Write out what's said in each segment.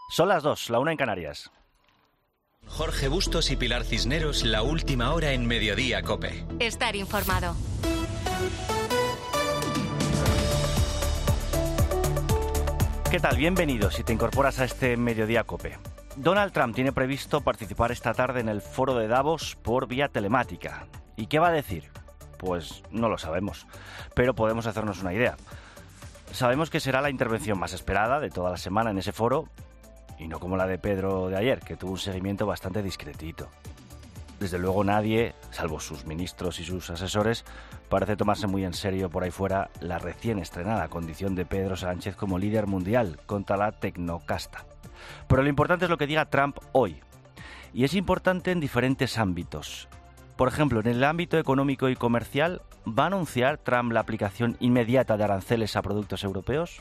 Son las 2, la 1 en Canarias. Jorge Bustos y Pilar Cisneros, la última hora en Mediodía COPE. Estar informado. ¿Qué tal? Bienvenido si te incorporas a este Mediodía COPE. Donald Trump tiene previsto participar esta tarde en el foro de Davos por vía telemática. ¿Y qué va a decir? Pues no lo sabemos, pero podemos hacernos una idea. Sabemos que será la intervención más esperada de toda la semana en ese foro, y no como la de Pedro de ayer, que tuvo un seguimiento bastante discretito. Desde luego nadie, salvo sus ministros y sus asesores, parece tomarse muy en serio por ahí fuera la recién estrenada condición de Pedro Sánchez como líder mundial contra la tecnocasta. Pero lo importante es lo que diga Trump hoy. Y es importante en diferentes ámbitos. Por ejemplo, en el ámbito económico y comercial, ¿va a anunciar Trump la aplicación inmediata de aranceles a productos europeos?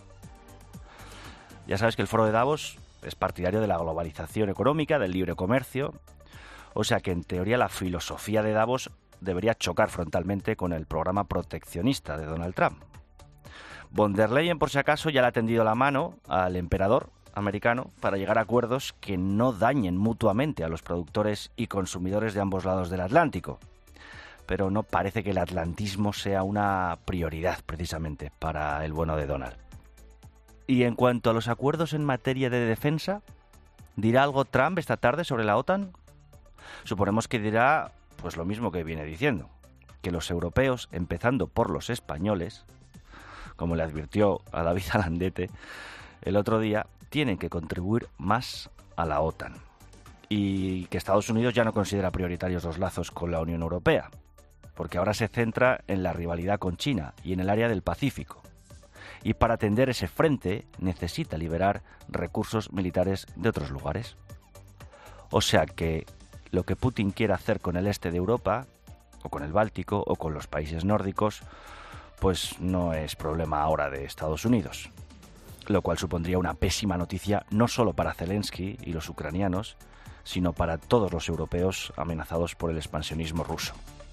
Ya sabes que el foro de Davos es partidario de la globalización económica, del libre comercio. O sea que, en teoría, la filosofía de Davos debería chocar frontalmente con el programa proteccionista de Donald Trump. Von der Leyen, por si acaso, ya le ha tendido la mano al emperador americano para llegar a acuerdos que no dañen mutuamente a los productores y consumidores de ambos lados del Atlántico. Pero no parece que el atlantismo sea una prioridad, precisamente, para el bueno de Donald. Y en cuanto a los acuerdos en materia de defensa, ¿dirá algo Trump esta tarde sobre la OTAN? Suponemos que dirá pues lo mismo que viene diciendo, que los europeos, empezando por los españoles, como le advirtió a David Alandete el otro día, tienen que contribuir más a la OTAN, y que Estados Unidos ya no considera prioritarios los lazos con la Unión Europea, porque ahora se centra en la rivalidad con China y en el área del Pacífico. Y para atender ese frente necesita liberar recursos militares de otros lugares. O sea que lo que Putin quiere hacer con el este de Europa, o con el Báltico, o con los países nórdicos, pues no es problema ahora de Estados Unidos. Lo cual supondría una pésima noticia no solo para Zelensky y los ucranianos, sino para todos los europeos amenazados por el expansionismo ruso.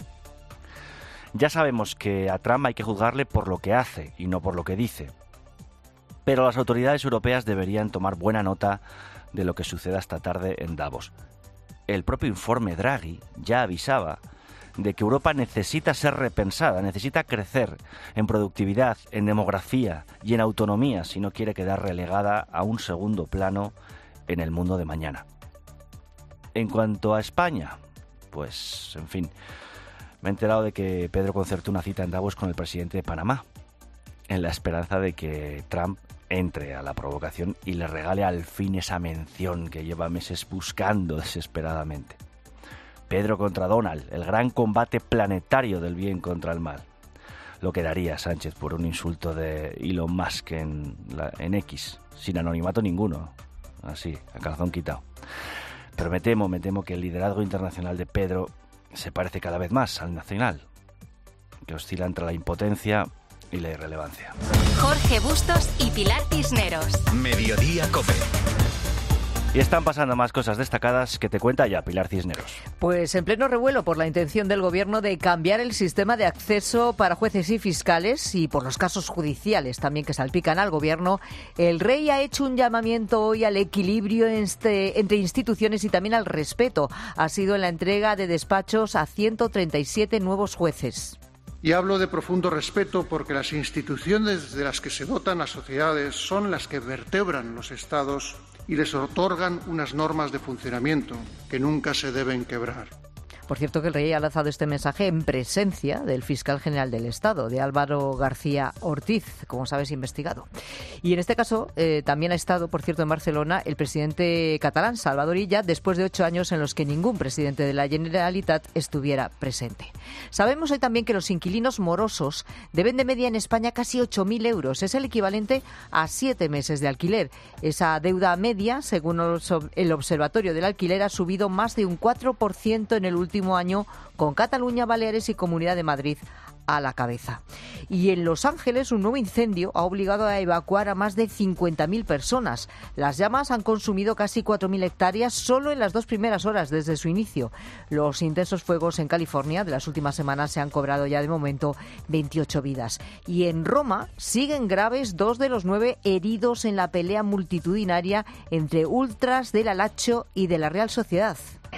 Ya sabemos que a Trump hay que juzgarle por lo que hace y no por lo que dice. Pero las autoridades europeas deberían tomar buena nota de lo que suceda esta tarde en Davos. El propio informe Draghi ya avisaba de que Europa necesita ser repensada, necesita crecer en productividad, en demografía y en autonomía si no quiere quedar relegada a un segundo plano en el mundo de mañana. En cuanto a España, pues, en fin, me he enterado de que Pedro concertó una cita en Davos con el presidente de Panamá, en la esperanza de que Trump entre a la provocación y le regale al fin esa mención que lleva meses buscando desesperadamente. Pedro contra Donald, el gran combate planetario del bien contra el mal. Lo que daría Sánchez por un insulto de Elon Musk en X, sin anonimato ninguno, así, a calzón quitado. Pero me temo que el liderazgo internacional de Pedro se parece cada vez más al nacional, que oscila entre la impotencia y la irrelevancia. Jorge Bustos y Pilar Cisneros. Mediodía COPE. Y están pasando más cosas destacadas que te cuenta ya Pilar Cisneros. Pues en pleno revuelo por la intención del Gobierno de cambiar el sistema de acceso para jueces y fiscales y por los casos judiciales también que salpican al Gobierno, el Rey ha hecho un llamamiento hoy al equilibrio entre instituciones y también al respeto. Ha sido en la entrega de despachos a 137 nuevos jueces. Y hablo de profundo respeto porque las instituciones de las que se dotan las sociedades son las que vertebran los Estados y les otorgan unas normas de funcionamiento que nunca se deben quebrar. Por cierto, que el Rey ha lanzado este mensaje en presencia del fiscal general del Estado, de Álvaro García Ortiz, como sabes, investigado. Y en este caso también ha estado, por cierto, en Barcelona el presidente catalán, Salvador Illa, después de 8 años en los que ningún presidente de la Generalitat estuviera presente. Sabemos hoy también que los inquilinos morosos deben de media en España casi 8.000 euros. Es el equivalente a 7 meses de alquiler. Esa deuda media, según el Observatorio del Alquiler, ha subido más de un 4% en el último año, con Cataluña, Baleares y Comunidad de Madrid a la cabeza. Y en Los Ángeles, un nuevo incendio ha obligado a evacuar a más de 50.000 personas. Las llamas han consumido casi 4.000 hectáreas solo en las 2 primeras horas desde su inicio. Los intensos fuegos en California de las últimas semanas se han cobrado ya de momento 28 vidas. Y en Roma siguen graves 2 de los 9 heridos en la pelea multitudinaria entre ultras de la Lazio y de la Real Sociedad.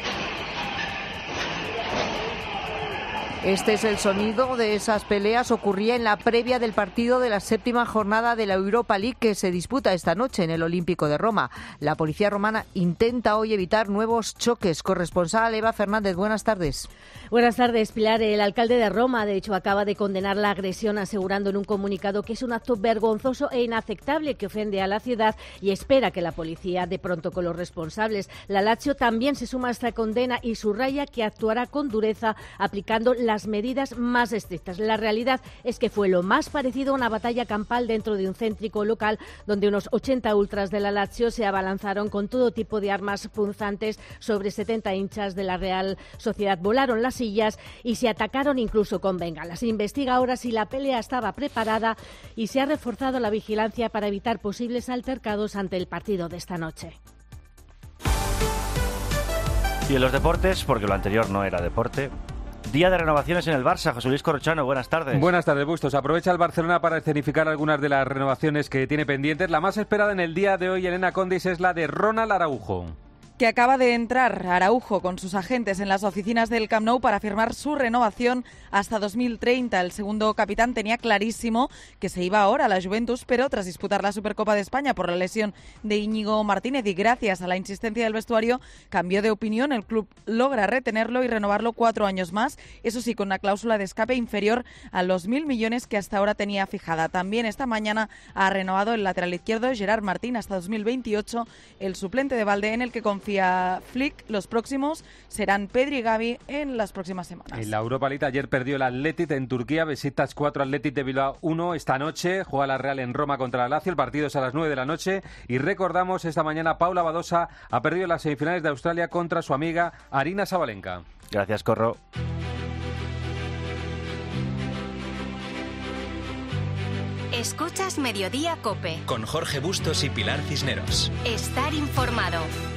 Este es el sonido de esas peleas. Ocurría en la previa del partido de la 7ª jornada de la Europa League que se disputa esta noche en el Olímpico de Roma. La policía romana intenta hoy evitar nuevos choques. Corresponsal Eva Fernández, buenas tardes. Buenas tardes, Pilar. El alcalde de Roma, de hecho, acaba de condenar la agresión, asegurando en un comunicado que es un acto vergonzoso e inaceptable que ofende a la ciudad y espera que la policía dé pronto con los responsables. La Lazio también se suma a esta condena y subraya que actuará con dureza aplicando las medidas más estrictas. La realidad es que fue lo más parecido a una batalla campal dentro de un céntrico local donde unos 80 ultras de la Lazio se abalanzaron con todo tipo de armas punzantes sobre 70 hinchas de la Real Sociedad. Volaron las sillas y se atacaron incluso con bengalas. Se investiga ahora si la pelea estaba preparada y se ha reforzado la vigilancia para evitar posibles altercados ante el partido de esta noche. Y en los deportes, porque lo anterior no era deporte, día de renovaciones en el Barça. José Luis Corrochano, buenas tardes. Buenas tardes, Bustos. Aprovecha el Barcelona para escenificar algunas de las renovaciones que tiene pendientes. La más esperada en el día de hoy, Elena Condis, es la de Ronald Araujo. Que acaba de entrar Araujo con sus agentes en las oficinas del Camp Nou para firmar su renovación hasta 2030. El segundo capitán tenía clarísimo que se iba ahora a la Juventus, pero tras disputar la Supercopa de España por la lesión de Íñigo Martínez y gracias a la insistencia del vestuario, cambió de opinión. El club logra retenerlo y renovarlo 4 años más, eso sí, con una cláusula de escape inferior a los 1.000 millones que hasta ahora tenía fijada. También esta mañana ha renovado el lateral izquierdo Gerard Martín hasta 2028, el suplente de Valde, en el que confía Flick. Los próximos serán Pedri y Gavi en las próximas semanas. En la Europa League ayer perdió el Athletic en Turquía, Besiktas 4, Athletic de Bilbao 1. Esta noche juega la Real en Roma contra la Lazio, el partido es a las 9 de la noche y recordamos, esta mañana Paula Badosa ha perdido las semifinales de Australia contra su amiga Aryna Sabalenka. Gracias, Corro. Escuchas Mediodía COPE. Con Jorge Bustos y Pilar Cisneros. Estar informado.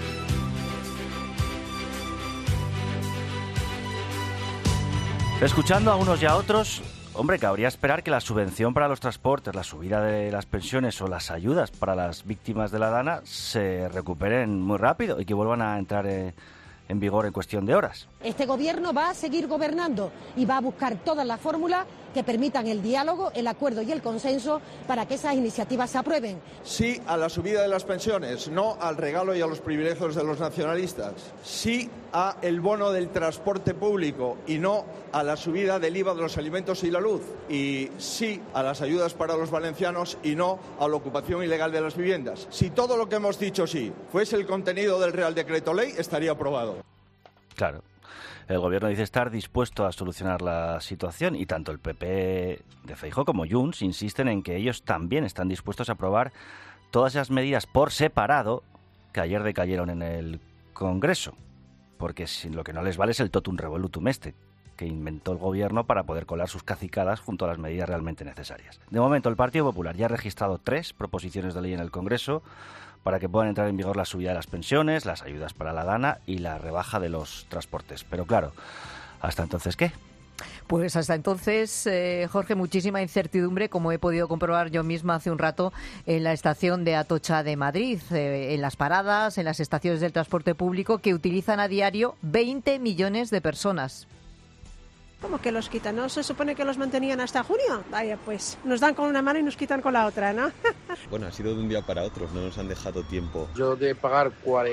Escuchando a unos y a otros, hombre, cabría esperar que la subvención para los transportes, la subida de las pensiones o las ayudas para las víctimas de la Dana se recuperen muy rápido y que vuelvan a entrar en vigor en cuestión de horas. Este gobierno va a seguir gobernando y va a buscar todas las fórmulas que permitan el diálogo, el acuerdo y el consenso para que esas iniciativas se aprueben. Sí a la subida de las pensiones, no al regalo y a los privilegios de los nacionalistas. Sí a el bono del transporte público y no a la subida del IVA de los alimentos y la luz. Y sí a las ayudas para los valencianos y no a la ocupación ilegal de las viviendas. Si todo lo que hemos dicho sí fuese el contenido del Real Decreto Ley, estaría aprobado. Claro. El gobierno dice estar dispuesto a solucionar la situación y tanto el PP de Feijóo como Junts insisten en que ellos también están dispuestos a aprobar todas esas medidas por separado que ayer decayeron en el Congreso, porque lo que no les vale es el totum revolutum que inventó el gobierno para poder colar sus cacicadas junto a las medidas realmente necesarias. De momento, el Partido Popular ya ha registrado 3 proposiciones de ley en el Congreso para que puedan entrar en vigor la subida de las pensiones, las ayudas para la Dana y la rebaja de los transportes. Pero claro, ¿hasta entonces qué? Pues hasta entonces, Jorge, muchísima incertidumbre, como he podido comprobar yo misma hace un rato en la estación de Atocha de Madrid, en las paradas, en las estaciones del transporte público que utilizan a diario 20 millones de personas. ¿Cómo que los quitan? ¿No se supone que los mantenían hasta junio? Vaya, pues nos dan con una mano y nos quitan con la otra, ¿no? Bueno, ha sido de un día para otro, no nos han dejado tiempo. Yo de pagar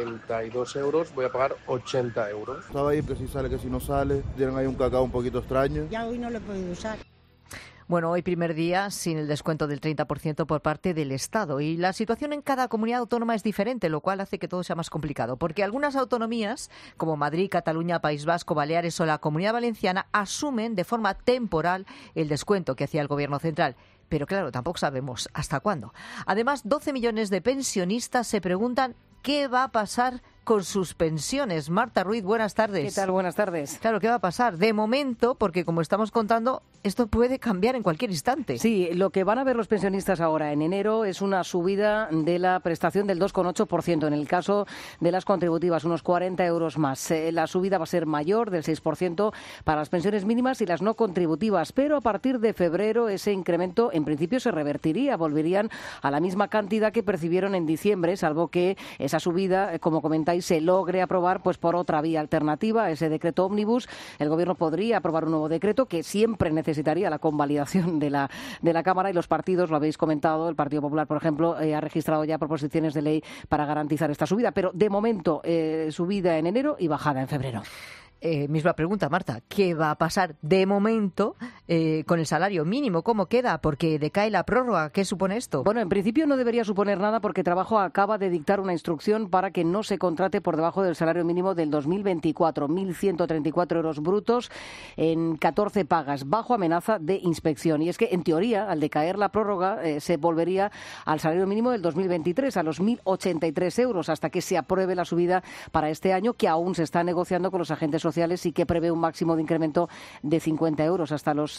42 euros voy a pagar 80 euros. Estaba ahí que si sale, que si no sale. Tienen ahí un cacao un poquito extraño. Ya hoy no lo he podido usar. Bueno, hoy primer día sin el descuento del 30% por parte del Estado. Y la situación en cada comunidad autónoma es diferente, lo cual hace que todo sea más complicado. Porque algunas autonomías, como Madrid, Cataluña, País Vasco, Baleares o la Comunidad Valenciana, asumen de forma temporal el descuento que hacía el Gobierno central. Pero claro, tampoco sabemos hasta cuándo. Además, 12 millones de pensionistas se preguntan qué va a pasar con sus pensiones. Marta Ruiz, buenas tardes. ¿Qué tal? Buenas tardes. Claro, ¿qué va a pasar? De momento, porque como estamos contando, esto puede cambiar en cualquier instante. Sí, lo que van a ver los pensionistas ahora en enero es una subida de la prestación del 2,8%. En el caso de las contributivas, unos 40 euros más. La subida va a ser mayor, del 6%, para las pensiones mínimas y las no contributivas. Pero a partir de febrero ese incremento en principio se revertiría. Volverían a la misma cantidad que percibieron en diciembre, salvo que esa subida, como comentáis, se logre aprobar pues por otra vía alternativa, ese decreto ómnibus. El Gobierno podría aprobar un nuevo decreto que siempre necesitaría la convalidación de la Cámara, y los partidos, lo habéis comentado, el Partido Popular, por ejemplo, ha registrado ya proposiciones de ley para garantizar esta subida. Pero de momento, subida en enero y bajada en febrero. Misma pregunta, Marta. ¿Qué va a pasar de momento con el salario mínimo? ¿Cómo queda? Porque decae la prórroga. ¿Qué supone esto? Bueno, en principio no debería suponer nada porque Trabajo acaba de dictar una instrucción para que no se contrate por debajo del salario mínimo del 2024. 1.134 euros brutos en 14 pagas, bajo amenaza de inspección. Y es que, en teoría, al decaer la prórroga, se volvería al salario mínimo del 2023, a los 1.083 euros, hasta que se apruebe la subida para este año, que aún se está negociando con los agentes sociales y que prevé un máximo de incremento de 50 euros hasta los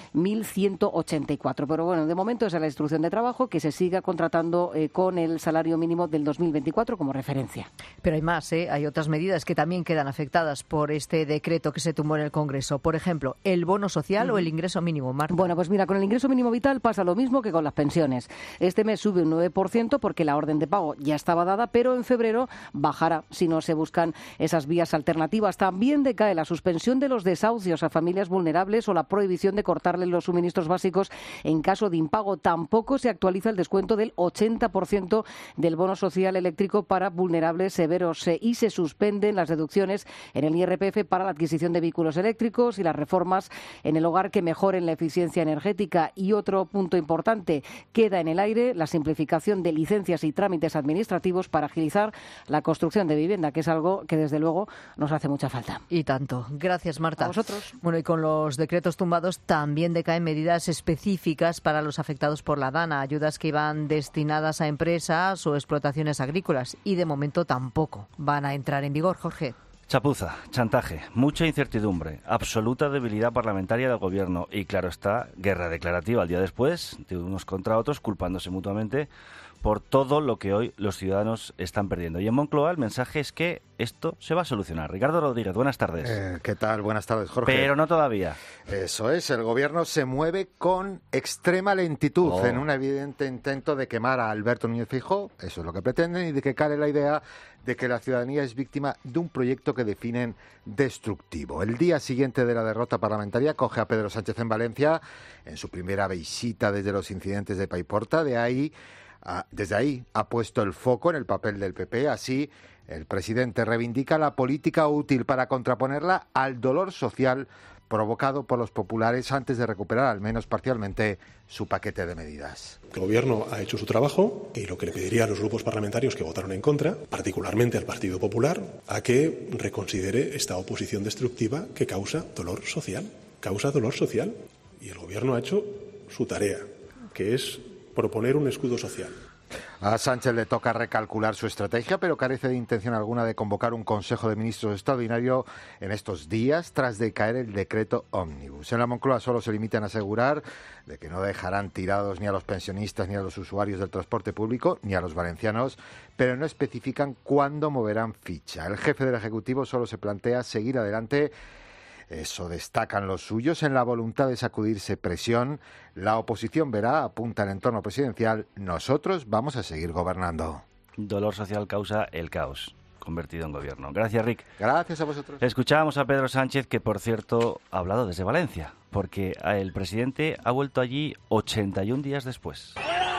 1.184. Pero bueno, de momento esa es la instrucción de Trabajo, que se siga contratando con el salario mínimo del 2024 como referencia. Pero hay más, hay otras medidas que también quedan afectadas por este decreto que se tumbó en el Congreso. Por ejemplo, el bono social o el ingreso mínimo, Marta. Bueno, pues mira, con el ingreso mínimo vital pasa lo mismo que con las pensiones. Este mes sube un 9% porque la orden de pago ya estaba dada, pero en febrero bajará si no se buscan esas vías alternativas. También decae la suspensión de los desahucios a familias vulnerables o la prohibición de cortarles los suministros básicos en caso de impago. Tampoco se actualiza el descuento del 80% del bono social eléctrico para vulnerables severos y se suspenden las deducciones en el IRPF para la adquisición de vehículos eléctricos y las reformas en el hogar que mejoren la eficiencia energética. Y otro punto importante, queda en el aire la simplificación de licencias y trámites administrativos para agilizar la construcción de vivienda, que es algo que desde luego nos hace mucha falta. Y tanto. Gracias, Marta. A vosotros. Bueno, y con los decretos tumbados también decaen medidas específicas para los afectados por la DANA, ayudas que iban destinadas a empresas o explotaciones agrícolas y de momento tampoco van a entrar en vigor, Jorge. Chapuza, chantaje, mucha incertidumbre, absoluta debilidad parlamentaria del Gobierno y, claro está, guerra declarativa al día después, de unos contra otros, culpándose mutuamente por todo lo que hoy los ciudadanos están perdiendo. Y en Moncloa el mensaje es que esto se va a solucionar. Ricardo Rodríguez, buenas tardes. ¿Qué tal? Buenas tardes, Jorge. Pero no todavía. Eso es, el Gobierno se mueve con extrema lentitud en un evidente intento de quemar a Alberto Núñez Feijóo, eso es lo que pretenden, y de que cale la idea de que la ciudadanía es víctima de un proyecto que definen destructivo. El día siguiente de la derrota parlamentaria coge a Pedro Sánchez en Valencia en su primera visita desde los incidentes de Paiporta. Desde ahí ha puesto el foco en el papel del PP. Así, el presidente reivindica la política útil para contraponerla al dolor social provocado por los populares antes de recuperar, al menos parcialmente, su paquete de medidas. El Gobierno ha hecho su trabajo y lo que le pediría a los grupos parlamentarios que votaron en contra, particularmente al Partido Popular, a que reconsidere esta oposición destructiva que causa dolor social. Causa dolor social. Y el Gobierno ha hecho su tarea, que es proponer un escudo social. A Sánchez le toca recalcular su estrategia, pero carece de intención alguna de convocar un Consejo de Ministros extraordinario en estos días, tras decaer el decreto ómnibus. En la Moncloa solo se limitan a asegurar de que no dejarán tirados ni a los pensionistas, ni a los usuarios del transporte público, ni a los valencianos, pero no especifican cuándo moverán ficha. El jefe del Ejecutivo solo se plantea seguir adelante. Eso destacan los suyos en la voluntad de sacudirse presión. La oposición verá, apunta el entorno presidencial, nosotros vamos a seguir gobernando. Dolor social causa el caos convertido en gobierno. Gracias, Rick. Gracias a vosotros. Escuchábamos a Pedro Sánchez, que por cierto ha hablado desde Valencia, porque el presidente ha vuelto allí 81 días después.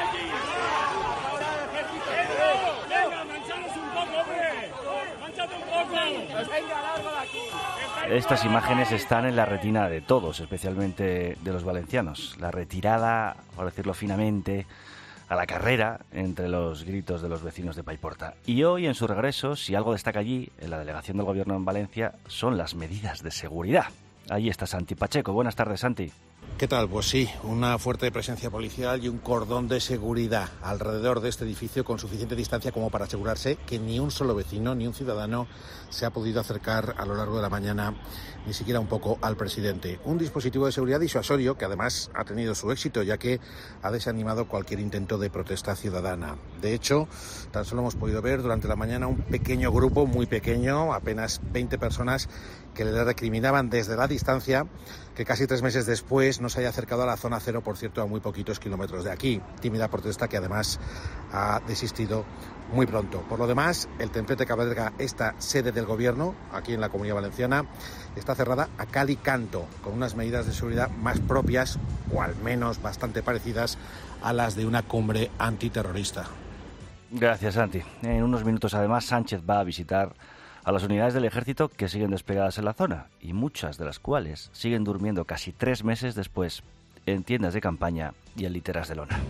Estas imágenes están en la retina de todos, especialmente de los valencianos. La retirada, por decirlo finamente, a la carrera entre los gritos de los vecinos de Paiporta. Y hoy, en su regreso, si algo destaca allí, en la delegación del Gobierno en Valencia, son las medidas de seguridad. Allí está Santi Pacheco. Buenas tardes, Santi. ¿Qué tal? Pues sí, una fuerte presencia policial y un cordón de seguridad alrededor de este edificio con suficiente distancia como para asegurarse que ni un solo vecino, ni un ciudadano se ha podido acercar a lo largo de la mañana, ni siquiera un poco al presidente. Un dispositivo de seguridad disuasorio que además ha tenido su éxito, ya que ha desanimado cualquier intento de protesta ciudadana. De hecho, tan solo hemos podido ver durante la mañana un pequeño grupo, muy pequeño, apenas 20 personas, que le recriminaban desde la distancia que casi 3 meses después no se haya acercado a la zona cero, por cierto, a muy poquitos kilómetros de aquí. Tímida protesta que además ha desistido muy pronto. Por lo demás, el templete que alberga esta sede del gobierno, aquí en la Comunidad Valenciana, está cerrada a cal y canto, con unas medidas de seguridad más propias, o al menos bastante parecidas a las de una cumbre antiterrorista. Gracias, Santi. En unos minutos, además, Sánchez va a visitar a las unidades del ejército que siguen desplegadas en la zona y muchas de las cuales siguen durmiendo casi 3 meses después en tiendas de campaña y en literas de lona.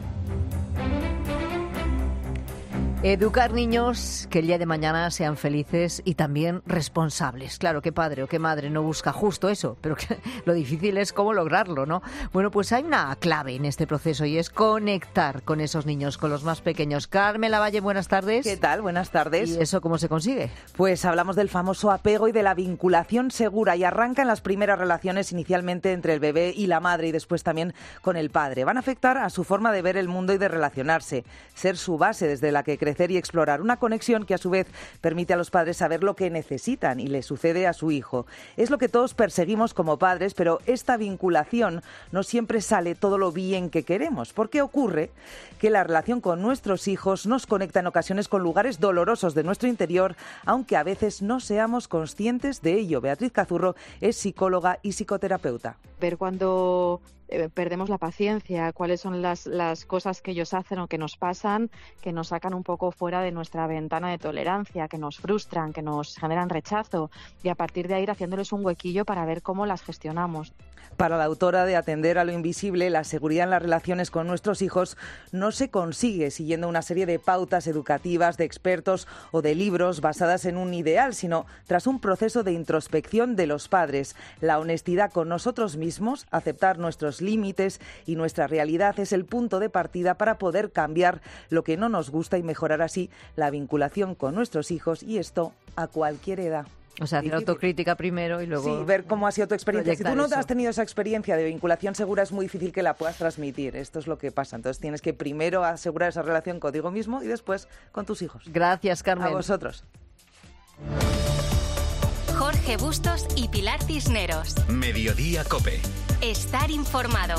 Educar niños que el día de mañana sean felices y también responsables. Claro, qué padre o qué madre no busca justo eso, pero lo difícil es cómo lograrlo, ¿no? Bueno, pues hay una clave en este proceso y es conectar con esos niños, con los más pequeños. Carmen Lavalle, buenas tardes. ¿Qué tal? Buenas tardes. ¿Y eso cómo se consigue? Pues hablamos del famoso apego y de la vinculación segura y arranca en las primeras relaciones inicialmente entre el bebé y la madre y después también con el padre. Van a afectar a su forma de ver el mundo y de relacionarse, ser su base desde la que crecer y explorar una conexión que a su vez permite a los padres saber lo que necesitan y le sucede a su hijo. Es lo que todos perseguimos como padres, pero esta vinculación no siempre sale todo lo bien que queremos, porque ocurre que la relación con nuestros hijos nos conecta en ocasiones con lugares dolorosos de nuestro interior, aunque a veces no seamos conscientes de ello. Beatriz Cazurro es psicóloga y psicoterapeuta. Ver cuando perdemos la paciencia, cuáles son las cosas que ellos hacen o que nos pasan, que nos sacan un poco fuera de nuestra ventana de tolerancia, que nos frustran, que nos generan rechazo, y a partir de ahí ir haciéndoles un huequillo para ver cómo las gestionamos. Para la autora de Atender a lo Invisible, la seguridad en las relaciones con nuestros hijos no se consigue siguiendo una serie de pautas educativas de expertos o de libros basadas en un ideal, sino tras un proceso de introspección de los padres. La honestidad con nosotros mismos, aceptar nuestros límites y nuestra realidad es el punto de partida para poder cambiar lo que no nos gusta y mejorar así la vinculación con nuestros hijos, y esto a cualquier edad. O sea, hacer autocrítica primero y luego... Sí, ver cómo ha sido tu experiencia. Si tú no eso. has tenido esa experiencia de vinculación segura, es muy difícil que la puedas transmitir. Esto es lo que pasa. Entonces tienes que primero asegurar esa relación contigo mismo y después con tus hijos. Gracias, Carmen. A vosotros. Jorge Bustos y Pilar Cisneros. Mediodía COPE. Estar informado.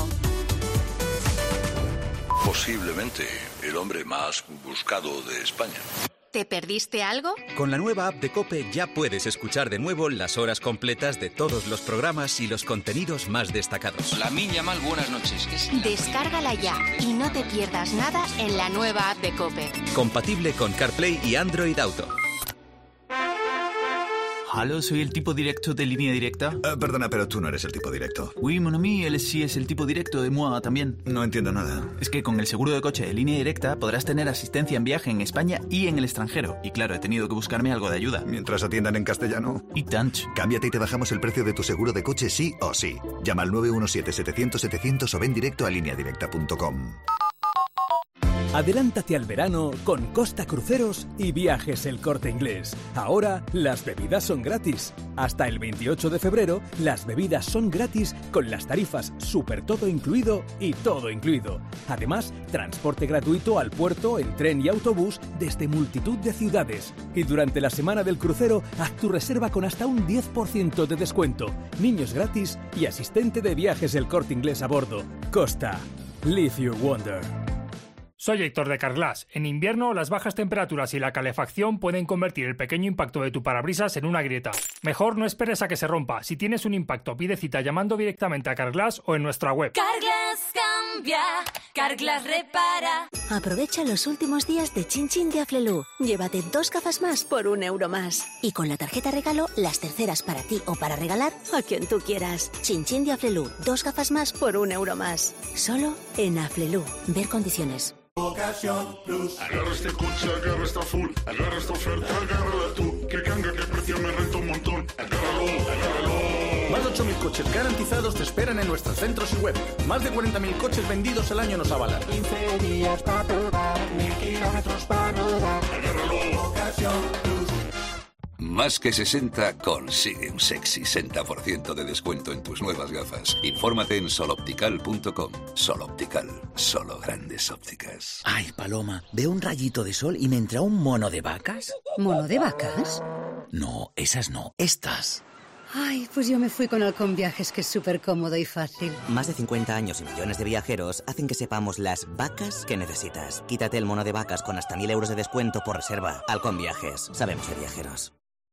Posiblemente el hombre más buscado de España. ¿Te perdiste algo? Con la nueva app de COPE ya puedes escuchar de nuevo las horas completas de todos los programas y los contenidos más destacados. La Minya Mal, buenas noches. Descárgala ya y no te pierdas nada en la nueva app de COPE. Compatible con CarPlay y Android Auto. Aló, soy el tipo directo de Línea Directa. Perdona, pero tú no eres el tipo directo. Oui, mon ami, él sí es el tipo directo de moi también. No entiendo nada. Es que con el seguro de coche de Línea Directa podrás tener asistencia en viaje en España y en el extranjero. Y claro, he tenido que buscarme algo de ayuda. Mientras atiendan en castellano. Y tant. Cámbiate y te bajamos el precio de tu seguro de coche sí o sí. Llama al 917-700-700 o ven directo a lineadirecta.com. Adelántate al verano con Costa Cruceros y Viajes El Corte Inglés. Ahora las bebidas son gratis. Hasta el 28 de febrero las bebidas son gratis con las tarifas Super Todo Incluido y Todo Incluido. Además, transporte gratuito al puerto en tren y autobús desde multitud de ciudades. Y durante la semana del crucero, haz tu reserva con hasta un 10% de descuento. Niños gratis y asistente de Viajes El Corte Inglés a bordo. Costa. Live your wonder. Soy Héctor de Carglass. En invierno, las bajas temperaturas y la calefacción pueden convertir el pequeño impacto de tu parabrisas en una grieta. Mejor no esperes a que se rompa. Si tienes un impacto, pide cita llamando directamente a Carglass o en nuestra web. Carglass cambia, Carglass repara. Aprovecha los últimos días de Chin Chin de Aflelu. Llévate 2 gafas más por €1 más. Y con la tarjeta regalo, las terceras para ti o para regalar a quien tú quieras. Chin Chin de Aflelu. 2 gafas más por €1 más. Solo en Aflelu. Ver condiciones. Ocasión Plus. Agarra este coche, agarra esta full, agarra esta oferta, agárrala tú. Que canga, que precio me renta un montón. Agárralo, agárralo. Más de 8.000 coches garantizados te esperan en nuestros centros y web. Más de 40.000 coches vendidos al año nos avalan. 15 días para probar, 1.000 kilómetros para rodar. Agárralo. Ocasión Plus. Más que 60 consigue un sexy 60% de descuento en tus nuevas gafas. Infórmate en soloptical.com. Sol Optical, solo grandes ópticas. Ay, Paloma, veo un rayito de sol y me entra un mono de vacas. ¿Mono de vacas? No, esas no, estas. Ay, pues yo me fui con Halcón Viajes, que es súper cómodo y fácil. Más de 50 años y millones de viajeros hacen que sepamos las vacas que necesitas. Quítate el mono de vacas con hasta 1.000 euros de descuento por reserva. Halcón Viajes, sabemos de viajeros.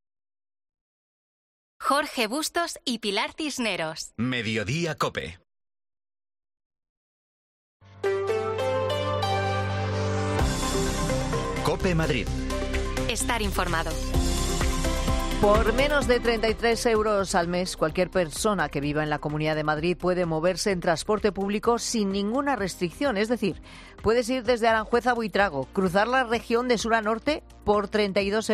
Jorge Bustos y Pilar Cisneros. Mediodía COPE. COPE Madrid. Estar informado. Por menos de 33 euros al mes, cualquier persona que viva en la Comunidad de Madrid puede moverse en transporte público sin ninguna restricción. Es decir, puedes ir desde Aranjuez a Buitrago, cruzar la región de sur a norte por 32,80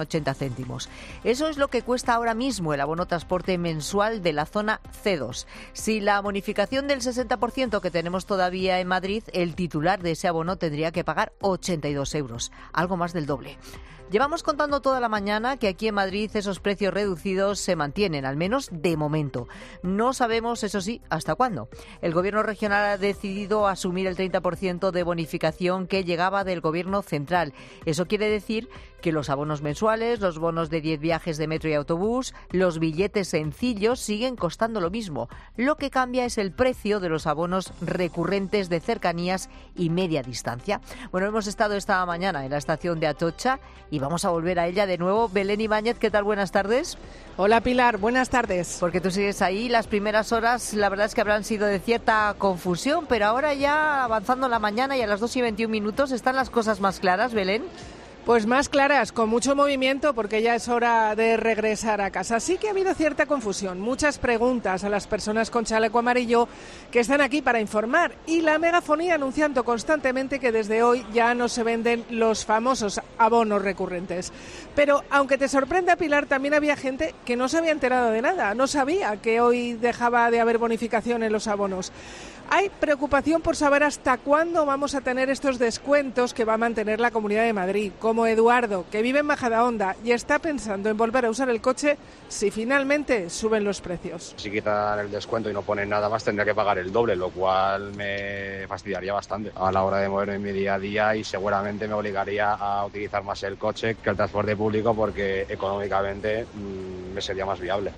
euros. Eso es lo que cuesta ahora mismo el abono transporte mensual de la zona C2. Si la bonificación del 60% que tenemos todavía en Madrid, el titular de ese abono tendría que pagar 82 euros, algo más del doble. Llevamos contando toda la mañana que aquí en Madrid esos precios reducidos se mantienen, al menos de momento. No sabemos, eso sí, hasta cuándo. El Gobierno regional ha decidido asumir el 30% de bonificación que llegaba del Gobierno central. Eso quiere decir que los abonos mensuales, los bonos de 10 viajes de metro y autobús, los billetes sencillos siguen costando lo mismo. Lo que cambia es el precio de los abonos recurrentes de cercanías y media distancia. Bueno, hemos estado esta mañana en la estación de Atocha y vamos a volver a ella de nuevo. Belén Ibáñez, ¿qué tal? Buenas tardes. Hola Pilar, buenas tardes. Porque tú sigues ahí. Las primeras horas, la verdad es que habrán sido de cierta confusión, pero ahora ya avanzando la mañana y a las 2:21 están las cosas más claras, Belén. Pues más claras, con mucho movimiento, porque ya es hora de regresar a casa. Sí que ha habido cierta confusión, muchas preguntas a las personas con chaleco amarillo que están aquí para informar, y la megafonía anunciando constantemente que desde hoy ya no se venden los famosos abonos recurrentes. Pero aunque te sorprenda, Pilar, también había gente que no se había enterado de nada, no sabía que hoy dejaba de haber bonificación en los abonos. Hay preocupación por saber hasta cuándo vamos a tener estos descuentos que va a mantener la Comunidad de Madrid, como Eduardo, que vive en Majadahonda y está pensando en volver a usar el coche si finalmente suben los precios. Si quitan el descuento y no ponen nada más, tendría que pagar el doble, lo cual me fastidiaría bastante a la hora de moverme en mi día a día, y seguramente me obligaría a utilizar más el coche que el transporte público, porque económicamente me sería más viable.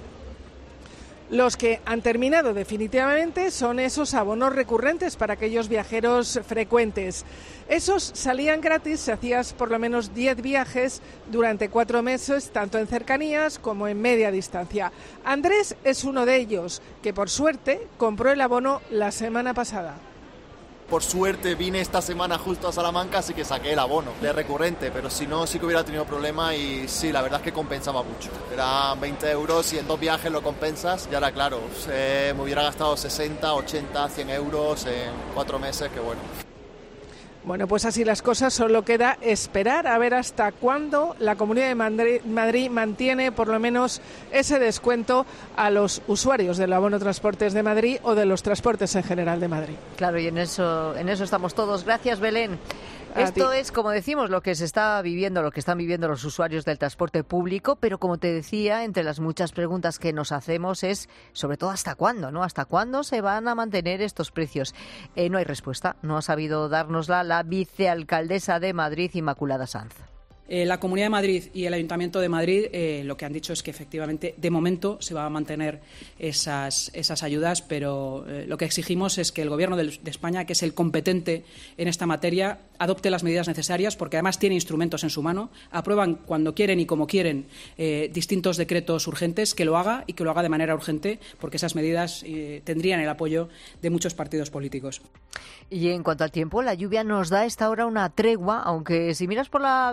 Los que han terminado definitivamente son esos abonos recurrentes para aquellos viajeros frecuentes. Esos salían gratis si hacías por lo menos 10 viajes durante 4 meses, tanto en cercanías como en media distancia. Andrés es uno de ellos, que por suerte compró el abono la semana pasada. Por suerte vine esta semana justo a Salamanca, así que saqué el abono de recurrente, pero si no sí que hubiera tenido problema, y sí, la verdad es que compensaba mucho. Eran 20 euros y en 2 viajes lo compensas, y ahora claro, me hubiera gastado 60, 80, 100 euros en 4 meses, que bueno. Bueno, pues así las cosas, solo queda esperar a ver hasta cuándo la Comunidad de Madrid mantiene por lo menos ese descuento a los usuarios del abono transportes de Madrid o de los transportes en general de Madrid. Claro, y en eso estamos todos. Gracias, Belén. Esto es, como decimos, lo que se está viviendo, lo que están viviendo los usuarios del transporte público, pero como te decía, entre las muchas preguntas que nos hacemos es, sobre todo, ¿hasta cuándo? ¿No? ¿Hasta cuándo se van a mantener estos precios? No hay respuesta, no ha sabido dárnosla la vicealcaldesa de Madrid, Inmaculada Sanz. La Comunidad de Madrid y el Ayuntamiento de Madrid lo que han dicho es que efectivamente de momento se van a mantener esas ayudas, pero lo que exigimos es que el Gobierno de España, que es el competente en esta materia, adopte las medidas necesarias, porque además tiene instrumentos en su mano, aprueban cuando quieren y como quieren distintos decretos urgentes, que lo haga y que lo haga de manera urgente, porque esas medidas tendrían el apoyo de muchos partidos políticos. Y en cuanto al tiempo, la lluvia nos da a esta hora una tregua, aunque si miras por la ventana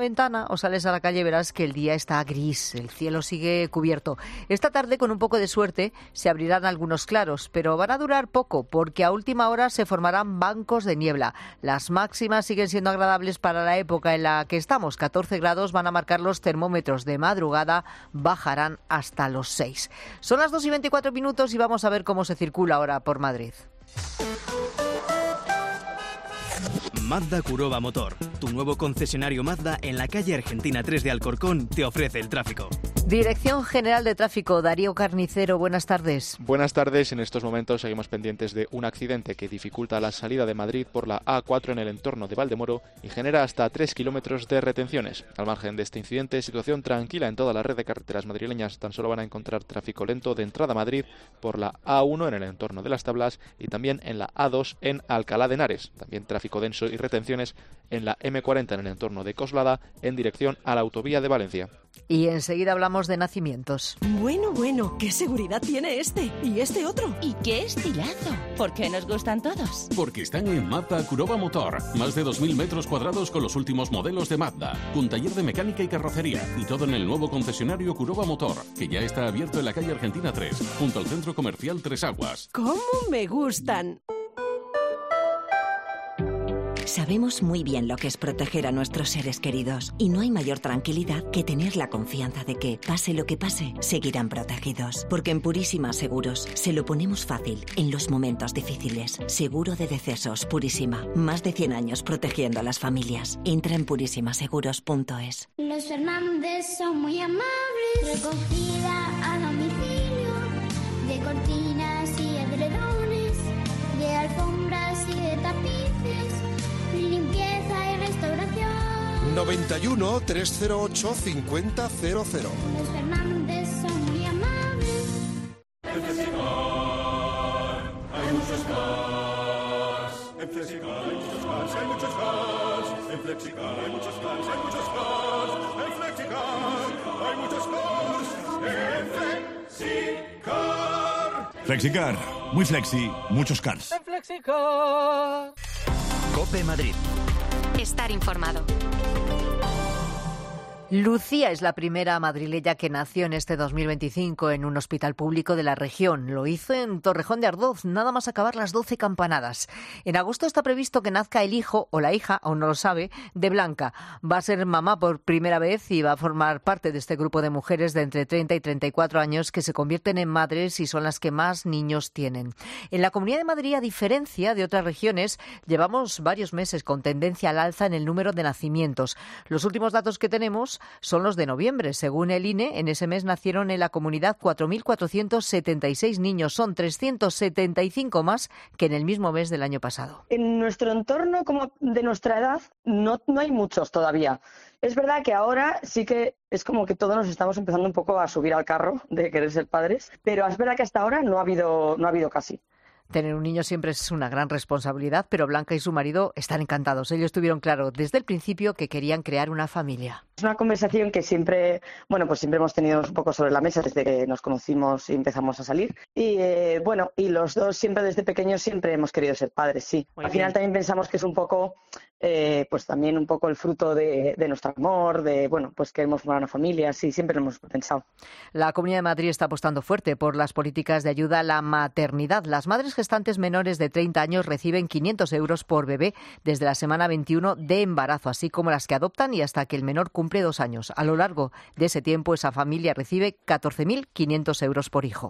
mañana o sales a la calle verás que el día está gris, el cielo sigue cubierto. Esta tarde, con un poco de suerte, se abrirán algunos claros, pero van a durar poco porque a última hora se formarán bancos de niebla. Las máximas siguen siendo agradables para la época en la que estamos. 14 grados van a marcar los termómetros. De madrugada bajarán hasta los 6. Son las 2:24 y vamos a ver cómo se circula ahora por Madrid. Mazda Kuroba Motor, tu nuevo concesionario Mazda en la calle Argentina 3 de Alcorcón, te ofrece el tráfico. Dirección General de Tráfico, Darío Carnicero, buenas tardes. Buenas tardes. En estos momentos seguimos pendientes de un accidente que dificulta la salida de Madrid por la A4 en el entorno de Valdemoro y genera hasta 3 kilómetros de retenciones. Al margen de este incidente, situación tranquila en toda la red de carreteras madrileñas. Tan solo van a encontrar tráfico lento de entrada a Madrid por la A1 en el entorno de Las Tablas y también en la A2 en Alcalá de Henares. También tráfico denso y retenciones en la M40 en el entorno de Coslada en dirección a la autovía de Valencia. Y enseguida hablamos de nacimientos. Bueno, ¿qué seguridad tiene este? ¿Y este otro? ¿Y qué estilazo? ¿Por qué nos gustan todos? Porque están en Mazda Kuroba Motor. Más de 2.000 metros cuadrados con los últimos modelos de Mazda. Con taller de mecánica y carrocería. Y todo en el nuevo concesionario Kuroba Motor, que ya está abierto en la calle Argentina 3, junto al centro comercial Tres Aguas. ¡Cómo me gustan! Sabemos muy bien lo que es proteger a nuestros seres queridos y no hay mayor tranquilidad que tener la confianza de que, pase lo que pase, seguirán protegidos. Porque en Purísima Seguros se lo ponemos fácil en los momentos difíciles. Seguro de decesos Purísima. Más de 100 años protegiendo a las familias. Entra en purísimaseguros.es. Los Fernández son muy amables. Recogida a domicilio de cortinas y edredones, de alfombras y de tapices, limpieza y restauración. 91 308 5000. Los Fernández son muy amables. En Flexicar hay muchos cars. En Flexicar hay muchos cars, hay muchos cars. En Flexicar hay muchos cars, hay muchos cars. En Flexicar hay muchos cars. En Flexicar. Flexicar, muy flexi, muchos cars. En Flexicar. COPE Madrid. Estar informado. Lucía es la primera madrileña que nació en este 2025 en un hospital público de la región. Lo hizo en Torrejón de Ardoz, nada más acabar las 12 campanadas. En agosto está previsto que nazca el hijo, o la hija, aún no lo sabe, de Blanca. Va a ser mamá por primera vez y va a formar parte de este grupo de mujeres de entre 30 y 34 años que se convierten en madres y son las que más niños tienen. En la Comunidad de Madrid, a diferencia de otras regiones, llevamos varios meses con tendencia al alza en el número de nacimientos. Los últimos datos que tenemos son los de noviembre. Según el INE, en ese mes nacieron en la comunidad 4.476 niños. Son 375 más que en el mismo mes del año pasado. En nuestro entorno, como de nuestra edad, no hay muchos todavía. Es verdad que ahora sí que es como que todos nos estamos empezando un poco a subir al carro de querer ser padres, pero es verdad que hasta ahora no ha habido casi. Tener un niño siempre es una gran responsabilidad, pero Blanca y su marido están encantados. Ellos tuvieron claro desde el principio que querían crear una familia. Es una conversación que siempre hemos tenido un poco sobre la mesa desde que nos conocimos y empezamos a salir. Y y los dos siempre desde pequeños siempre hemos querido ser padres, sí. Al final también pensamos que es un poco, también un poco el fruto de nuestro amor, queremos formar una familia, sí, siempre lo hemos pensado. La Comunidad de Madrid está apostando fuerte por las políticas de ayuda a la maternidad. Las madres gestantes menores de 30 años reciben 500 euros por bebé desde la semana 21 de embarazo, así como las que adoptan y hasta que el menor cumple 2 años. A lo largo de ese tiempo, esa familia recibe 14.500 euros por hijo.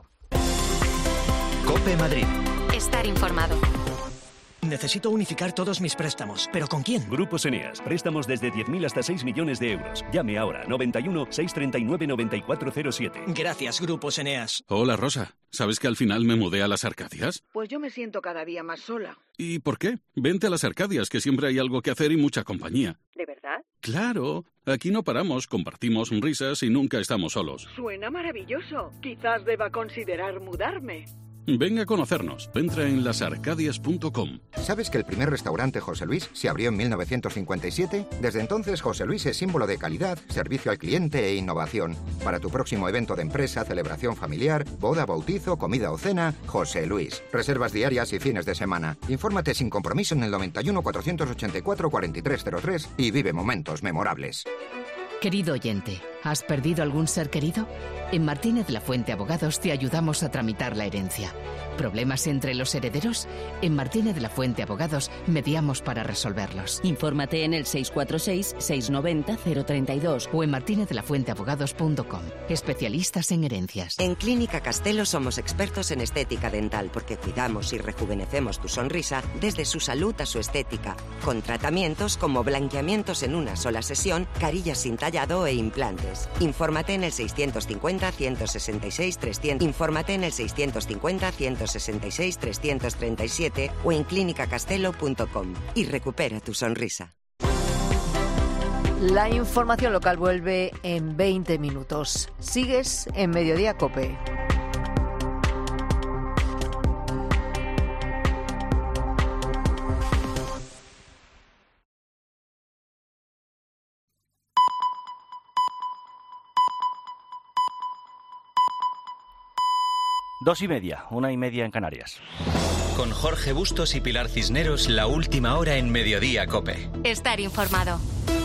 COPE Madrid. Estar informado. Necesito unificar todos mis préstamos. ¿Pero con quién? Grupos Eneas. Préstamos desde 10.000 hasta 6 millones de euros. Llame ahora. 91 639 9407. Gracias, Grupos Eneas. Hola, Rosa. ¿Sabes que al final me mudé a las Arcadias? Pues yo me siento cada día más sola. ¿Y por qué? Vente a las Arcadias, que siempre hay algo que hacer y mucha compañía. ¿De verdad? Claro. Aquí no paramos, compartimos risas y nunca estamos solos. Suena maravilloso. Quizás deba considerar mudarme. Venga a conocernos. Entra en lasarcadias.com. ¿Sabes que el primer restaurante José Luis se abrió en 1957? Desde entonces, José Luis es símbolo de calidad, servicio al cliente e innovación. Para tu próximo evento de empresa, celebración familiar, boda, bautizo, comida o cena, José Luis. Reservas diarias y fines de semana. Infórmate sin compromiso en el 91 484 4303 y vive momentos memorables. Querido oyente, ¿has perdido algún ser querido? En Martínez La Fuente Abogados te ayudamos a tramitar la herencia. ¿Problemas entre los herederos? En Martínez La Fuente Abogados mediamos para resolverlos. Infórmate en el 646-690-032 o en martinezlafuenteabogados.com. Especialistas en herencias. En Clínica Castelo somos expertos en estética dental porque cuidamos y rejuvenecemos tu sonrisa desde su salud a su estética, con tratamientos como blanqueamientos en una sola sesión, carillas sin tallado e implantes. Infórmate en el 650-166-300. Infórmate en el 650-166-337 o en clinicacastelo.com y recupera tu sonrisa. La información local vuelve en 20 minutos. Sigues en Mediodía COPE. Dos y media, 1:30 en Canarias. Con Jorge Bustos y Pilar Cisneros, la última hora en Mediodía COPE. Estar informado.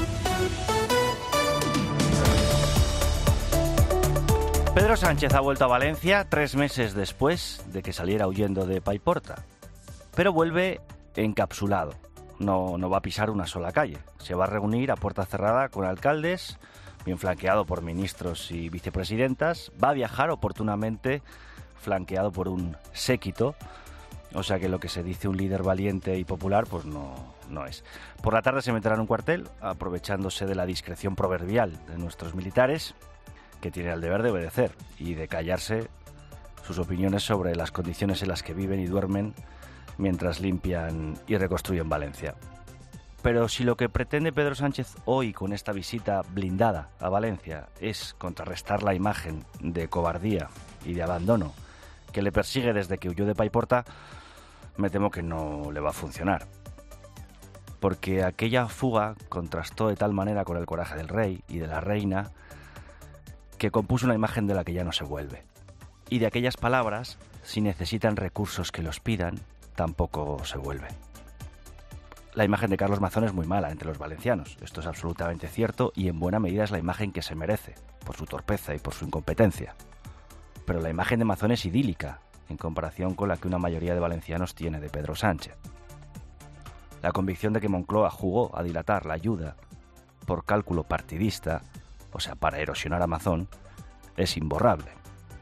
Pedro Sánchez ha vuelto a Valencia 3 meses después de que saliera huyendo de Paiporta. Pero vuelve encapsulado. No va a pisar una sola calle. Se va a reunir a puerta cerrada con alcaldes, bien flanqueado por ministros y vicepresidentas. Va a viajar oportunamente flanqueado por un séquito. O sea que lo que se dice un líder valiente y popular, pues no es. Por la tarde se meterá en un cuartel, aprovechándose de la discreción proverbial de nuestros militares, que tienen el deber de obedecer y de callarse sus opiniones sobre las condiciones en las que viven y duermen mientras limpian y reconstruyen Valencia. Pero si lo que pretende Pedro Sánchez hoy con esta visita blindada a Valencia es contrarrestar la imagen de cobardía y de abandono que le persigue desde que huyó de Paiporta, me temo que no le va a funcionar. Porque aquella fuga contrastó de tal manera con el coraje del rey y de la reina que compuso una imagen de la que ya no se vuelve. Y de aquellas palabras, si necesitan recursos que los pidan, tampoco se vuelve. La imagen de Carlos Mazón es muy mala entre los valencianos, esto es absolutamente cierto, y en buena medida es la imagen que se merece, por su torpeza y por su incompetencia. Pero la imagen de Mazón es idílica, en comparación con la que una mayoría de valencianos tiene de Pedro Sánchez. La convicción de que Moncloa jugó a dilatar la ayuda por cálculo partidista, o sea, para erosionar a Mazón, es imborrable.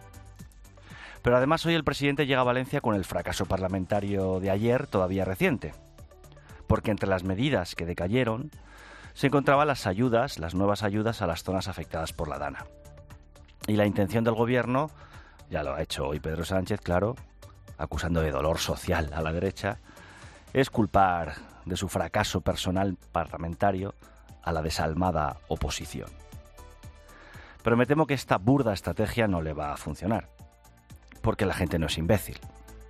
Pero además hoy el presidente llega a Valencia con el fracaso parlamentario de ayer todavía reciente, porque entre las medidas que decayeron se encontraban las nuevas ayudas a las zonas afectadas por la Dana. Y la intención del gobierno, ya lo ha hecho hoy Pedro Sánchez, claro, acusando de dolor social a la derecha, es culpar de su fracaso personal parlamentario a la desalmada oposición. Pero me temo que esta burda estrategia no le va a funcionar, porque la gente no es imbécil,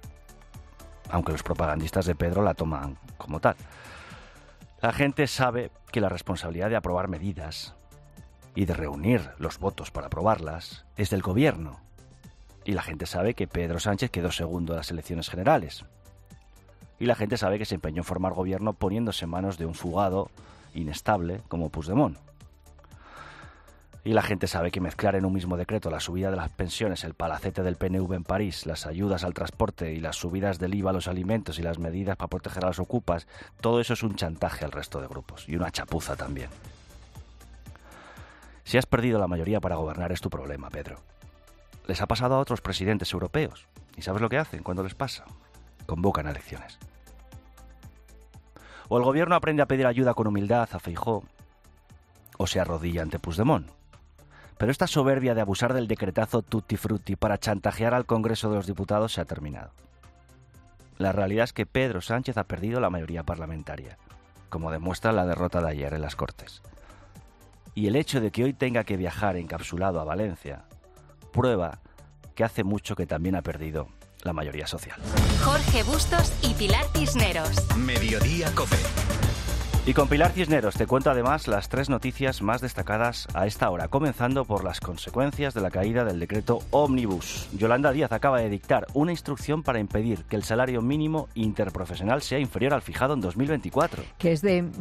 aunque los propagandistas de Pedro la toman como tal. La gente sabe que la responsabilidad de aprobar medidas y de reunir los votos para aprobarlas es del gobierno. Y la gente sabe que Pedro Sánchez quedó segundo en las elecciones generales. Y la gente sabe que se empeñó en formar gobierno poniéndose en manos de un fugado inestable como Puigdemont. Y la gente sabe que mezclar en un mismo decreto la subida de las pensiones, el palacete del PNV en París, las ayudas al transporte y las subidas del IVA a los alimentos y las medidas para proteger a los ocupas, todo eso es un chantaje al resto de grupos y una chapuza también. Si has perdido la mayoría para gobernar es tu problema, Pedro. Les ha pasado a otros presidentes europeos. ¿Y sabes lo que hacen cuando les pasa? Convocan a elecciones. O el gobierno aprende a pedir ayuda con humildad a Feijóo, o se arrodilla ante Puigdemont. Pero esta soberbia de abusar del decretazo tutti frutti para chantajear al Congreso de los Diputados se ha terminado. La realidad es que Pedro Sánchez ha perdido la mayoría parlamentaria, como demuestra la derrota de ayer en las Cortes. Y el hecho de que hoy tenga que viajar encapsulado a Valencia prueba que hace mucho que también ha perdido la mayoría social. Jorge Bustos y Pilar Cisneros. Mediodía COPE. Y con Pilar Cisneros te cuento además las 3 noticias más destacadas a esta hora, comenzando por las consecuencias de la caída del decreto Ómnibus. Yolanda Díaz acaba de dictar una instrucción para impedir que el salario mínimo interprofesional sea inferior al fijado en 2024. Que es de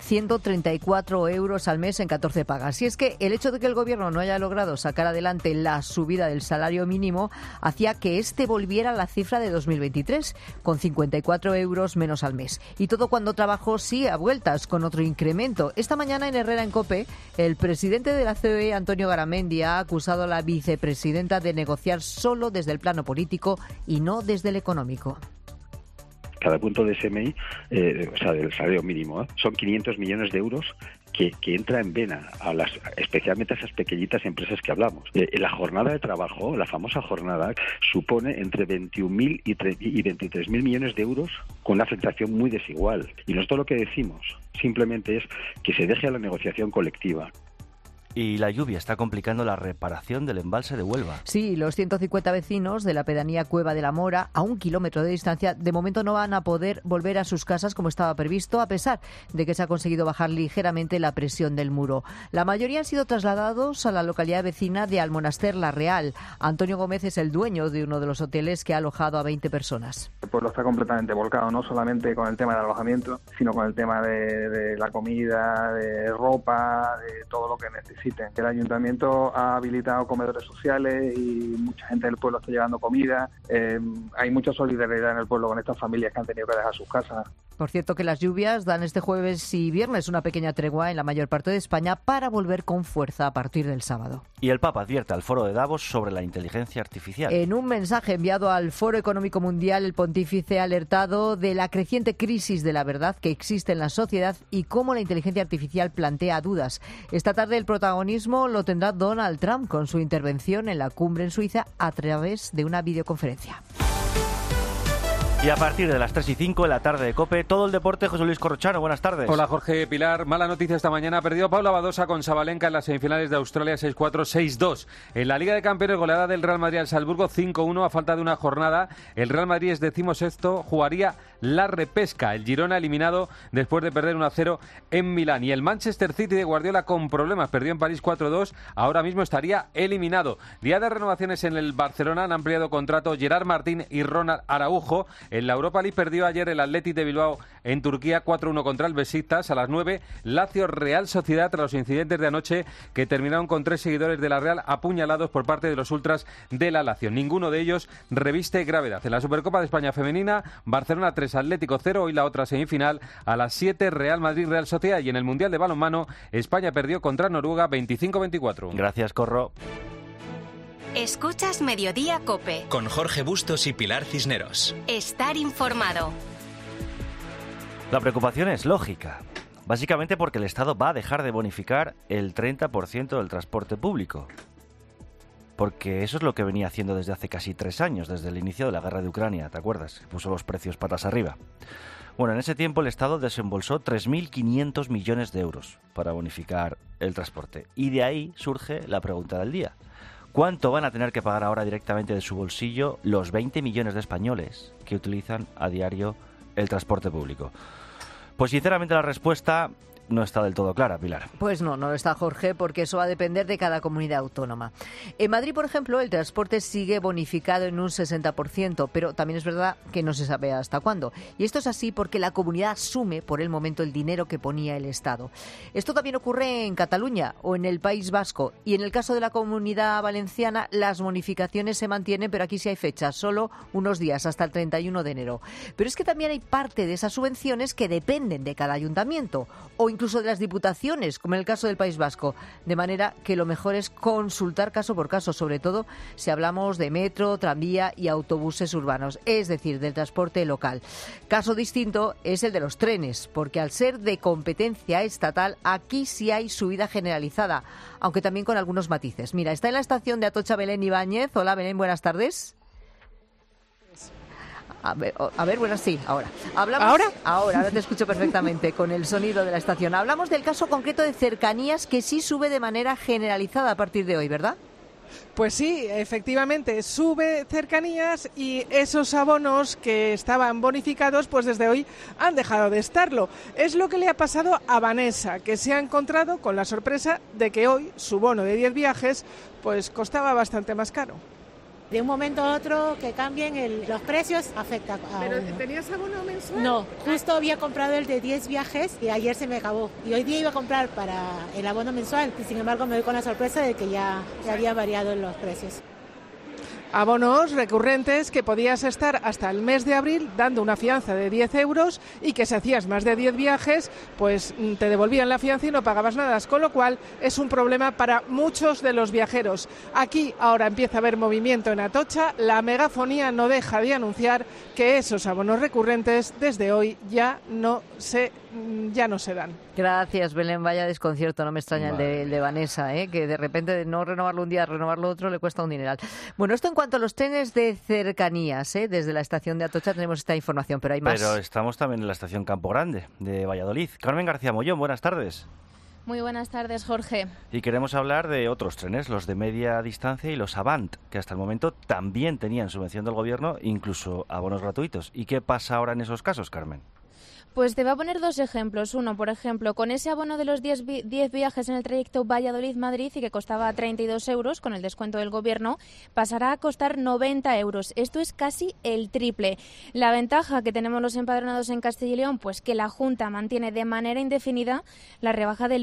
1.134 euros al mes en 14 pagas. Y es que el hecho de que el Gobierno no haya logrado sacar adelante la subida del salario mínimo hacía que este volviera a la cifra de 2023, con 54 euros menos al mes. Y todo cuando trabajo sigue a vueltas, con otro incremento. Esta mañana en Herrera en COPE, el presidente de la COE, Antonio Garamendi, ha acusado a la vicepresidenta de negociar solo desde el plano político y no desde el económico. Cada punto de SMI, o sea, del salario mínimo, son 500 millones de euros que entra en vena, especialmente a esas pequeñitas empresas que hablamos. La jornada de trabajo, la famosa jornada, supone entre 21.000 y 23.000 millones de euros con una afectación muy desigual. Y nosotros lo que decimos simplemente es que se deje a la negociación colectiva. Y la lluvia está complicando la reparación del embalse de Huelva. Sí, los 150 vecinos de la pedanía Cueva de la Mora, a 1 kilómetro de distancia, de momento no van a poder volver a sus casas como estaba previsto, a pesar de que se ha conseguido bajar ligeramente la presión del muro. La mayoría han sido trasladados a la localidad vecina de Almonaster La Real. Antonio Gómez es el dueño de uno de los hoteles que ha alojado a 20 personas. El pueblo está completamente volcado, no solamente con el tema del alojamiento, sino con el tema de la comida, de ropa, de todo lo que necesita. El ayuntamiento ha habilitado comedores sociales y mucha gente del pueblo está llevando comida. Hay mucha solidaridad en el pueblo con estas familias que han tenido que dejar sus casas. Por cierto, que las lluvias dan este jueves y viernes una pequeña tregua en la mayor parte de España para volver con fuerza a partir del sábado. Y el Papa advierte al Foro de Davos sobre la inteligencia artificial. En un mensaje enviado al Foro Económico Mundial, el pontífice ha alertado de la creciente crisis de la verdad que existe en la sociedad y cómo la inteligencia artificial plantea dudas. Esta tarde el protagonismo lo tendrá Donald Trump con su intervención en la cumbre en Suiza a través de una videoconferencia. Y a partir de las 3:05 en la tarde de COPE, todo el deporte. José Luis Corrochano, buenas tardes. Hola Jorge, Pilar. Mala noticia esta mañana. Perdió Paula Badosa con Sabalenka en las semifinales de Australia 6-4, 6-2. En la Liga de Campeones, goleada del Real Madrid al Salzburgo 5-1 a falta de una jornada. El Real Madrid es 16º, jugaría la repesca. El Girona eliminado después de perder 1-0 en Milán. Y el Manchester City de Guardiola con problemas. Perdió en París 4-2. Ahora mismo estaría eliminado. Día de renovaciones en el Barcelona. Han ampliado contrato Gerard Martín y Ronald Araujo. En la Europa League perdió ayer el Athletic de Bilbao en Turquía 4-1 contra el Besiktas. A las 9, Lazio Real Sociedad tras los incidentes de anoche que terminaron con 3 seguidores de la Real apuñalados por parte de los ultras de la Lazio. Ninguno de ellos reviste gravedad. En la Supercopa de España femenina, Barcelona 3, Atlético 0. Hoy la otra semifinal a las 7, Real Madrid Real Sociedad. Y en el Mundial de Balonmano, España perdió contra Noruega 25-24. Gracias, Corro. Escuchas Mediodía COPE. Con Jorge Bustos y Pilar Cisneros. Estar informado. La preocupación es lógica. Básicamente porque el Estado va a dejar de bonificar el 30% del transporte público. Porque eso es lo que venía haciendo desde hace casi 3 años, desde el inicio de la guerra de Ucrania, ¿te acuerdas? Puso los precios patas arriba. Bueno, en ese tiempo el Estado desembolsó 3.500 millones de euros para bonificar el transporte. Y de ahí surge la pregunta del día. ¿Cuánto van a tener que pagar ahora directamente de su bolsillo los 20 millones de españoles que utilizan a diario el transporte público? Pues sinceramente la respuesta no está del todo clara, Pilar. Pues no lo está, Jorge, porque eso va a depender de cada comunidad autónoma. En Madrid, por ejemplo, el transporte sigue bonificado en un 60%, pero también es verdad que no se sabe hasta cuándo. Y esto es así porque la comunidad asume por el momento el dinero que ponía el Estado. Esto también ocurre en Cataluña o en el País Vasco. Y en el caso de la Comunidad Valenciana, las bonificaciones se mantienen, pero aquí sí hay fechas, solo unos días, hasta el 31 de enero. Pero es que también hay parte de esas subvenciones que dependen de cada ayuntamiento o incluso de las diputaciones, como en el caso del País Vasco, de manera que lo mejor es consultar caso por caso, sobre todo si hablamos de metro, tranvía y autobuses urbanos, es decir, del transporte local. Caso distinto es el de los trenes, porque al ser de competencia estatal, aquí sí hay subida generalizada, aunque también con algunos matices. Mira, está en la estación de Atocha Belén Ibáñez. Hola Belén, buenas tardes. A ver, bueno, sí, ahora. Ahora te escucho perfectamente con el sonido de la estación. Hablamos del caso concreto de cercanías que sí sube de manera generalizada a partir de hoy, ¿verdad? Pues sí, efectivamente, sube Cercanías y esos abonos que estaban bonificados, pues desde hoy han dejado de estarlo. Es lo que le ha pasado a Vanessa, que se ha encontrado con la sorpresa de que hoy su bono de 10 viajes pues costaba bastante más caro. De un momento a otro que cambien los precios afecta a ¿Pero uno. tenías abono mensual? No, justo había comprado el de 10 viajes y ayer se me acabó. Y hoy día iba a comprar para el abono mensual y sin embargo me doy con la sorpresa de que ya había variado los precios. Abonos recurrentes que podías estar hasta el mes de abril dando una fianza de 10 euros y que si hacías más de 10 viajes, pues te devolvían la fianza y no pagabas nada, con lo cual es un problema para muchos de los viajeros. Aquí ahora empieza a haber movimiento en Atocha, la megafonía no deja de anunciar que esos abonos recurrentes desde hoy ya no se dan. Gracias, Belén. Vaya desconcierto, no me extraña el de Vanessa, que de repente de no renovarlo un día, renovarlo otro, le cuesta un dineral. Bueno, esto en cuanto a los trenes de Cercanías, desde la estación de Atocha tenemos esta información, pero hay más. Pero estamos también en la estación Campo Grande de Valladolid. Carmen García Mollón, buenas tardes. Muy buenas tardes, Jorge. Y queremos hablar de otros trenes, los de media distancia y los Avant, que hasta el momento también tenían subvención del gobierno, incluso abonos gratuitos. ¿Y qué pasa ahora en esos casos, Carmen? Pues te voy a poner dos ejemplos. Uno, por ejemplo, con ese abono de los 10 viajes en el trayecto Valladolid-Madrid y que costaba 32 euros con el descuento del gobierno, pasará a costar 90 euros. Esto es casi el triple. La ventaja que tenemos los empadronados en Castilla y León, pues que la Junta mantiene de manera indefinida la rebaja del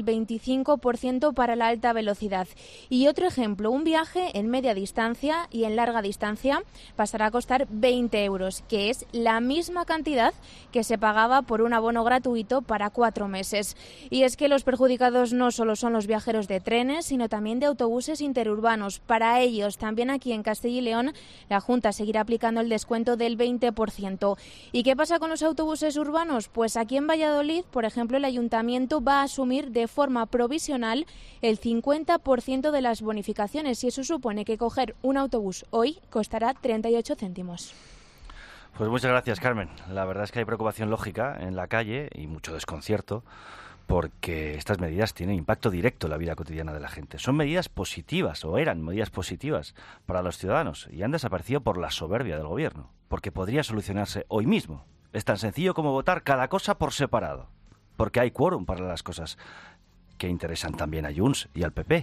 25% para la alta velocidad. Y otro ejemplo, un viaje en media distancia y en larga distancia pasará a costar 20 euros, que es la misma cantidad que se pagaba por un abono gratuito para 4 meses. Y es que los perjudicados no solo son los viajeros de trenes, sino también de autobuses interurbanos. Para ellos, también aquí en Castilla y León, la Junta seguirá aplicando el descuento del 20%. ¿Y qué pasa con los autobuses urbanos? Pues aquí en Valladolid, por ejemplo, el Ayuntamiento va a asumir de forma provisional el 50% de las bonificaciones y eso supone que coger un autobús hoy costará 38 céntimos. Pues muchas gracias, Carmen. La verdad es que hay preocupación lógica en la calle y mucho desconcierto porque estas medidas tienen impacto directo en la vida cotidiana de la gente. Son medidas positivas, o eran medidas positivas para los ciudadanos, y han desaparecido por la soberbia del gobierno, porque podría solucionarse hoy mismo. Es tan sencillo como votar cada cosa por separado, porque hay quórum para las cosas que interesan también a Junts y al PP.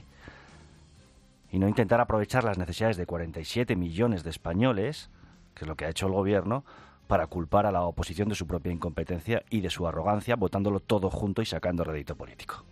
Y no intentar aprovechar las necesidades de 47 millones de españoles, que es lo que ha hecho el gobierno, para culpar a la oposición de su propia incompetencia y de su arrogancia, votándolo todo junto y sacando rédito político.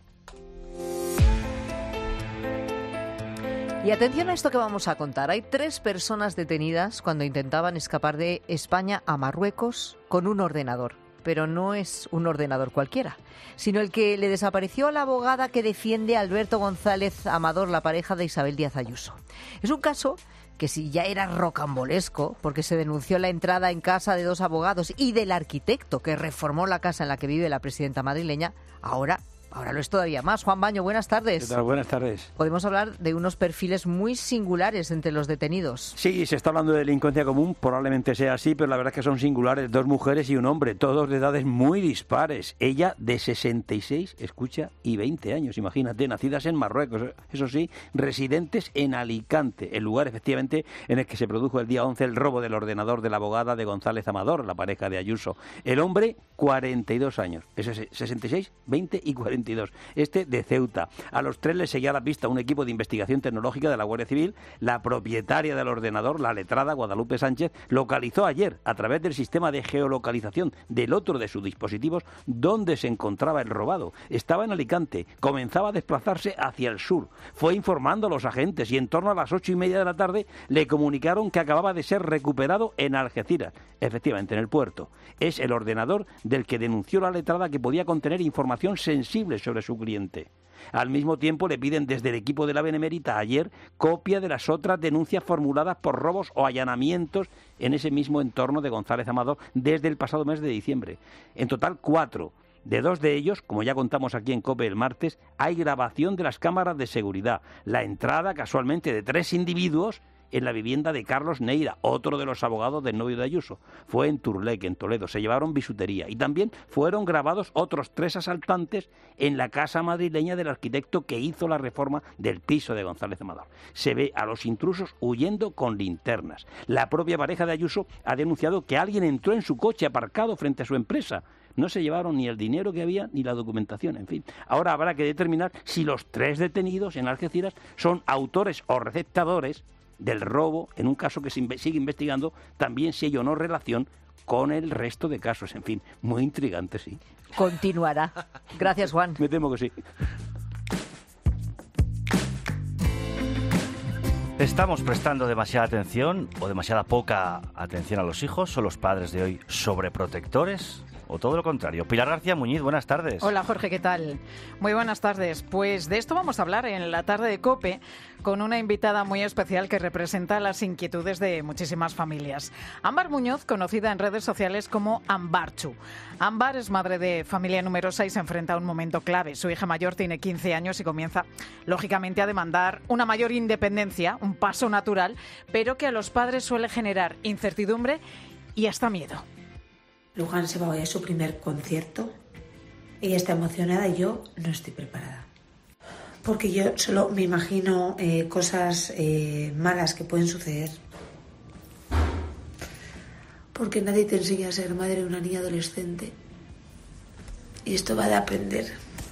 Y atención a esto que vamos a contar. Hay 3 personas detenidas cuando intentaban escapar de España a Marruecos con un ordenador. Pero no es un ordenador cualquiera, sino el que le desapareció a la abogada que defiende a Alberto González Amador, la pareja de Isabel Díaz Ayuso. Es un caso que si ya era rocambolesco, porque se denunció la entrada en casa de 2 abogados y del arquitecto que reformó la casa en la que vive la presidenta madrileña, ahora lo es todavía más. Juan Baño, buenas tardes. ¿Qué tal? Buenas tardes. Podemos hablar de unos perfiles muy singulares entre los detenidos. Sí, se está hablando de delincuencia común, probablemente sea así, pero la verdad es que son singulares, 2 mujeres y un hombre, todos de edades muy dispares. Ella de 66, escucha, y 20 años, imagínate, nacidas en Marruecos, eso sí, residentes en Alicante, el lugar efectivamente en el que se produjo el día 11 el robo del ordenador de la abogada de González Amador, la pareja de Ayuso. El hombre, 42 años, es 66, 20 y 42. Este de Ceuta. A los 3 les seguía a la pista un equipo de investigación tecnológica de la Guardia Civil. La propietaria del ordenador, la letrada Guadalupe Sánchez, localizó ayer a través del sistema de geolocalización del otro de sus dispositivos dónde se encontraba el robado. Estaba en Alicante, comenzaba a desplazarse hacia el sur. Fue informando a los agentes y en torno a las 8:30 de la tarde le comunicaron que acababa de ser recuperado en Algeciras, efectivamente en el puerto. Es el ordenador del que denunció la letrada que podía contener información sensible sobre su cliente. Al mismo tiempo le piden desde el equipo de la Benemérita ayer copia de las otras denuncias formuladas por robos o allanamientos en ese mismo entorno de González Amador desde el pasado mes de diciembre. En total 4. De 2 de ellos, como ya contamos aquí en COPE el martes, hay grabación de las cámaras de seguridad. La entrada casualmente de 3 individuos en la vivienda de Carlos Neira, otro de los abogados del novio de Ayuso. Fue en Turlec, en Toledo. Se llevaron bisutería. Y también fueron grabados otros 3 asaltantes en la casa madrileña del arquitecto que hizo la reforma del piso de González Amador. Se ve a los intrusos huyendo con linternas. La propia pareja de Ayuso ha denunciado que alguien entró en su coche aparcado frente a su empresa. No se llevaron ni el dinero que había ni la documentación, en fin. Ahora habrá que determinar si los 3 detenidos en Algeciras son autores o receptadores del robo, en un caso que se sigue investigando, también si hay o no relación con el resto de casos. En fin, muy intrigante, sí. Continuará. Gracias, Juan. Me temo que sí. ¿Estamos prestando demasiada atención o demasiada poca atención a los hijos? ¿Son los padres de hoy sobreprotectores? ¿O todo lo contrario? Pilar García Muñiz, buenas tardes. Hola, Jorge, ¿qué tal? Muy buenas tardes. Pues de esto vamos a hablar en la tarde de COPE con una invitada muy especial que representa las inquietudes de muchísimas familias. Ámbar Muñoz, conocida en redes sociales como Ambarchu. Ámbar es madre de familia numerosa y se enfrenta a un momento clave. Su hija mayor tiene 15 años y comienza, lógicamente, a demandar una mayor independencia, un paso natural, pero que a los padres suele generar incertidumbre y hasta miedo. Luján se va hoy a su primer concierto. Ella está emocionada y yo no estoy preparada. Porque yo solo me imagino cosas malas que pueden suceder. Porque nadie te enseña a ser madre de una niña adolescente. Y esto va de aprender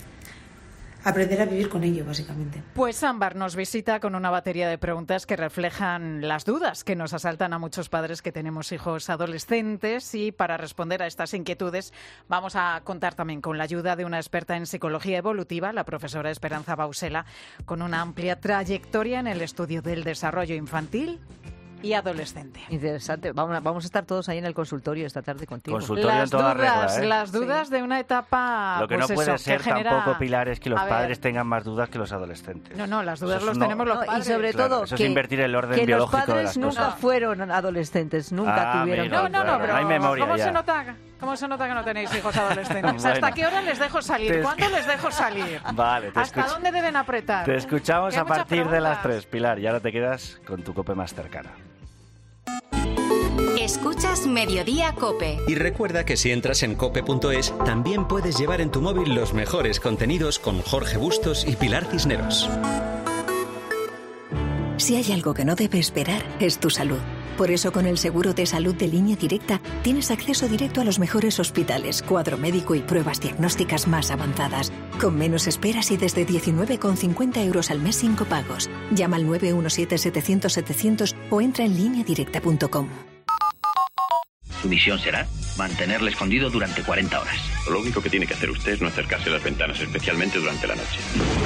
a vivir con ello, básicamente. Pues Ámbar nos visita con una batería de preguntas que reflejan las dudas que nos asaltan a muchos padres que tenemos hijos adolescentes, y para responder a estas inquietudes vamos a contar también con la ayuda de una experta en psicología evolutiva, la profesora Esperanza Bausela, con una amplia trayectoria en el estudio del desarrollo infantil y adolescente. Interesante. Vamos a estar todos ahí en el consultorio esta tarde contigo. Consultorio en toda regla, ¿eh? Las dudas sí. De una etapa. Lo que pues no puede eso, ser genera... tampoco, Pilar, es que los padres tengan más dudas que los adolescentes. No, las dudas los tenemos los padres. Y sobre todo eso es invertir el orden que biológico los padres de las nunca cosas. Fueron adolescentes, nunca tuvieron. No, pero hay memoria. ¿Cómo se nota que no tenéis hijos adolescentes? Bueno, ¿hasta qué hora les dejo salir? ¿Cuándo les dejo salir? Vale, ¿Hasta dónde deben apretar? Te escuchamos a partir preguntas. de las 3, Pilar, y ahora te quedas con tu COPE más cercana. Escuchas Mediodía COPE. Y recuerda que si entras en cope.es, también puedes llevar en tu móvil los mejores contenidos con Jorge Bustos y Pilar Cisneros. Si hay algo que no debe esperar, es tu salud. Por eso, con el seguro de salud de Línea Directa, tienes acceso directo a los mejores hospitales, cuadro médico y pruebas diagnósticas más avanzadas. Con menos esperas y desde 19,50 € al mes sin copagos. Llama al 917-700-700 o entra en lineadirecta.com. Su misión será mantenerle escondido durante 40 horas. Lo único que tiene que hacer usted es no acercarse a las ventanas, especialmente durante la noche.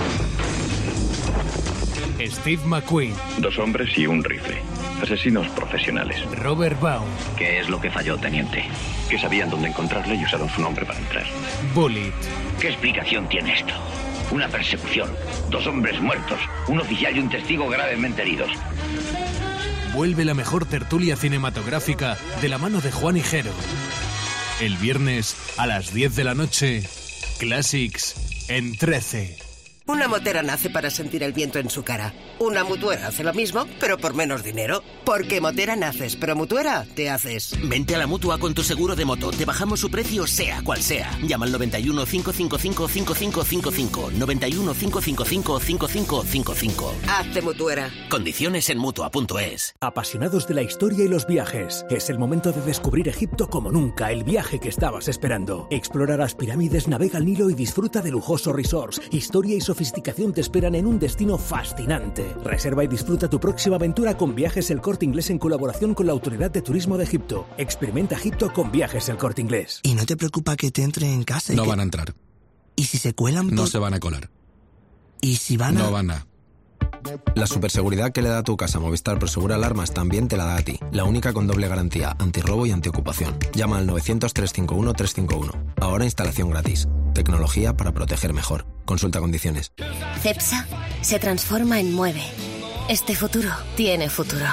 Steve McQueen. 2 hombres y un rifle. Asesinos profesionales. Robert Baum. ¿Qué es lo que falló, teniente? Que sabían dónde encontrarle y usaron su nombre para entrar. Bullet. ¿Qué explicación tiene esto? Una persecución, 2 hombres muertos, un oficial y un testigo gravemente heridos. Vuelve la mejor tertulia cinematográfica de la mano de Juan Higuero. El viernes a las 10 de la noche, Classics en 13. Una motera nace para sentir el viento en su cara. Una mutuera hace lo mismo, pero por menos dinero. Porque motera naces, pero mutuera te haces. Vente a la Mutua con tu seguro de moto. Te bajamos su precio sea cual sea. Llama al 91 555 5555. 91 555 5555. Hazte mutuera. Condiciones en Mutua.es. Apasionados de la historia y los viajes. Es el momento de descubrir Egipto como nunca. El viaje que estabas esperando. Explora las pirámides, navega el Nilo y disfruta de lujosos resorts. Historia y sofisticación te esperan en un destino fascinante. Reserva y disfruta tu próxima aventura con Viajes El Corte Inglés en colaboración con la Autoridad de Turismo de Egipto. Experimenta Egipto con Viajes El Corte Inglés. ¿Y no te preocupa que te entre en casa? No van a entrar. ¿Y si se cuelan? No se van a colar. ¿Y si van a...? No van a... La superseguridad que le da a tu casa Movistar Prosegur Alarmas también te la da a ti. La única con doble garantía, antirrobo y antiocupación. Llama al 900-351-351. Ahora instalación gratis. Tecnología para proteger mejor. Consulta condiciones. CEPSA se transforma en Mueve. Este futuro tiene futuro.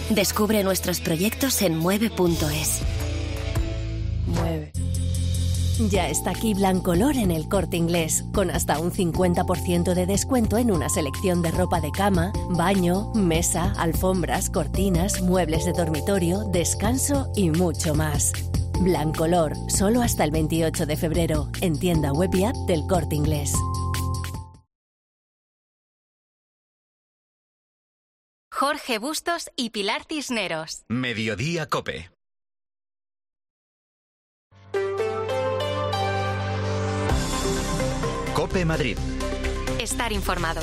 Descubre nuestros proyectos en mueve.es. Mueve. Ya está aquí Blancolor en El Corte Inglés, con hasta un 50% de descuento en una selección de ropa de cama, baño, mesa, alfombras, cortinas, muebles de dormitorio, descanso y mucho más. Blancolor, solo hasta el 28 de febrero, en tienda web y app del Corte Inglés. Jorge Bustos y Pilar Cisneros. Mediodía COPE. COPE Madrid. Estar informado.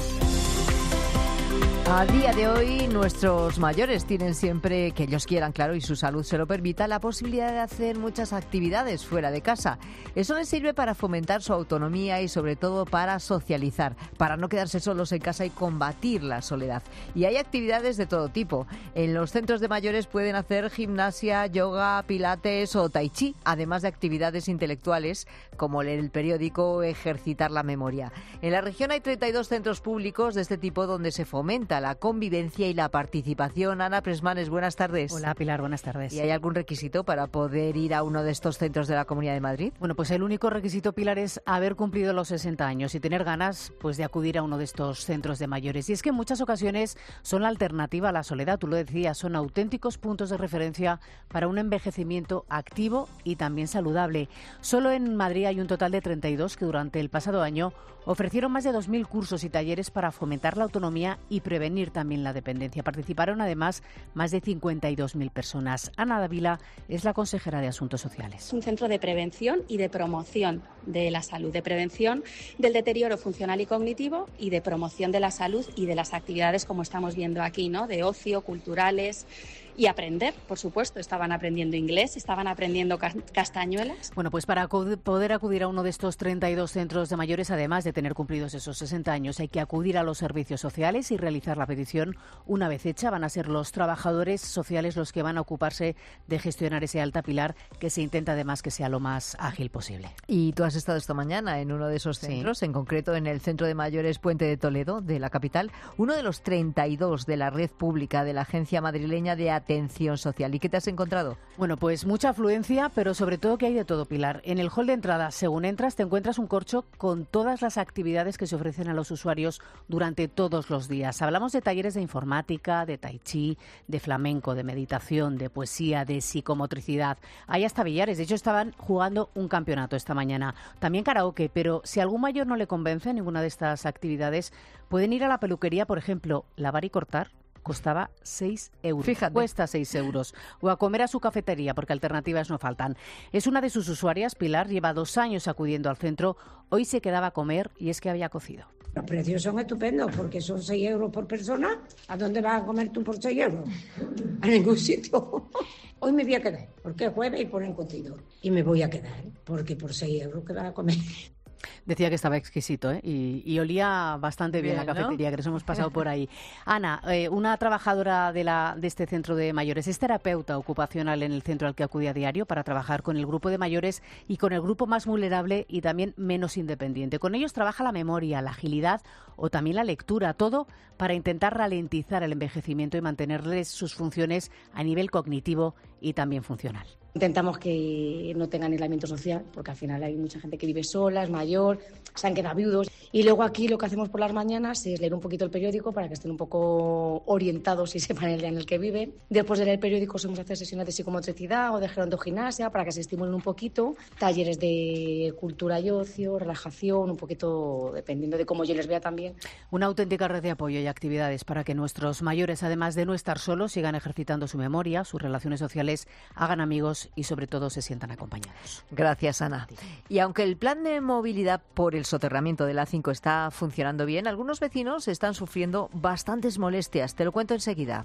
A día de hoy, nuestros mayores tienen siempre, que ellos quieran, claro, y su salud se lo permita, la posibilidad de hacer muchas actividades fuera de casa. Eso les sirve para fomentar su autonomía y, sobre todo, para socializar, para no quedarse solos en casa y combatir la soledad. Y hay actividades de todo tipo. En los centros de mayores pueden hacer gimnasia, yoga, pilates o tai chi, además de actividades intelectuales como leer el periódico o ejercitar la memoria. En la región hay 32 centros públicos de este tipo donde se fomenta la convivencia y la participación. Ana Presmanes, buenas tardes. Hola Pilar, buenas tardes. ¿Y hay algún requisito para poder ir a uno de estos centros de la Comunidad de Madrid? Bueno, pues el único requisito, Pilar, es haber cumplido los 60 años y tener ganas pues de acudir a uno de estos centros de mayores. Y es que en muchas ocasiones son la alternativa a la soledad, tú lo decías, son auténticos puntos de referencia para un envejecimiento activo y también saludable. Solo en Madrid hay un total de 32 que durante el pasado año ofrecieron más de 2.000 cursos y talleres para fomentar la autonomía y prevenir también la dependencia. Participaron además más de 52.000 personas. Ana Dávila es la consejera de Asuntos Sociales. Es un centro de prevención y de promoción de la salud, de prevención del deterioro funcional y cognitivo y de promoción de la salud y de las actividades como estamos viendo aquí, ¿no? De ocio, culturales. Y aprender, por supuesto, estaban aprendiendo inglés, estaban aprendiendo castañuelas. Bueno, pues para poder acudir a uno de estos 32 centros de mayores, además de tener cumplidos esos 60 años, hay que acudir a los servicios sociales y realizar la petición. Una vez hecha, van a ser los trabajadores sociales los que van a ocuparse de gestionar ese alta, Pilar, que se intenta además que sea lo más ágil posible. Y tú has estado esta mañana en uno de esos centros, sí, en concreto en el Centro de Mayores Puente de Toledo, de la capital, uno de los 32 de la red pública de la Agencia Madrileña de Atención Social. ¿Y qué te has encontrado? Bueno, pues mucha afluencia, pero sobre todo que hay de todo, Pilar. En el hall de entrada, según entras, te encuentras un corcho con todas las actividades que se ofrecen a los usuarios durante todos los días. Hablamos de talleres de informática, de tai chi, de flamenco, de meditación, de poesía, de psicomotricidad. Hay hasta billares. De hecho, estaban jugando un campeonato esta mañana. También karaoke, pero si a algún mayor no le convence ninguna de estas actividades, pueden ir a la peluquería, por ejemplo, lavar y cortar. Costaba 6 euros. Fíjate. Cuesta 6 euros. O a comer a su cafetería, porque alternativas no faltan. Es una de sus usuarias, Pilar, lleva 2 años acudiendo al centro. Hoy se quedaba a comer y es que había cocido. Los precios son estupendos, porque son 6 euros por persona. ¿A dónde vas a comer tú por 6 euros? A ningún sitio. Hoy me voy a quedar, porque es jueves y ponen cocido. Y me voy a quedar, porque por 6 euros que vas a comer. Decía que estaba exquisito, ¿eh? Y olía bastante bien la cafetería, ¿no? Que nos hemos pasado por ahí. Ana, una trabajadora de este centro de mayores, es terapeuta ocupacional en el centro al que acude a diario para trabajar con el grupo de mayores y con el grupo más vulnerable y también menos independiente. Con ellos trabaja la memoria, la agilidad o también la lectura, todo para intentar ralentizar el envejecimiento y mantenerles sus funciones a nivel cognitivo y también funcional. Intentamos que no tengan aislamiento social, porque al final hay mucha gente que vive sola, es mayor, se han quedado viudos. Y luego aquí lo que hacemos por las mañanas es leer un poquito el periódico para que estén un poco orientados y sepan el día en el que viven. Después de leer el periódico solemos hacer sesiones de psicomotricidad o de gerontogimnasia para que se estimulen un poquito. Talleres de cultura y ocio, relajación, un poquito dependiendo de cómo yo les vea también. Una auténtica red de apoyo y actividades para que nuestros mayores, además de no estar solos, sigan ejercitando su memoria, sus relaciones sociales, hagan amigos y sobre todo se sientan acompañados. Gracias, Ana. Y aunque el plan de movilidad por el soterramiento de la A5 está funcionando bien, algunos vecinos están sufriendo bastantes molestias. Te lo cuento enseguida.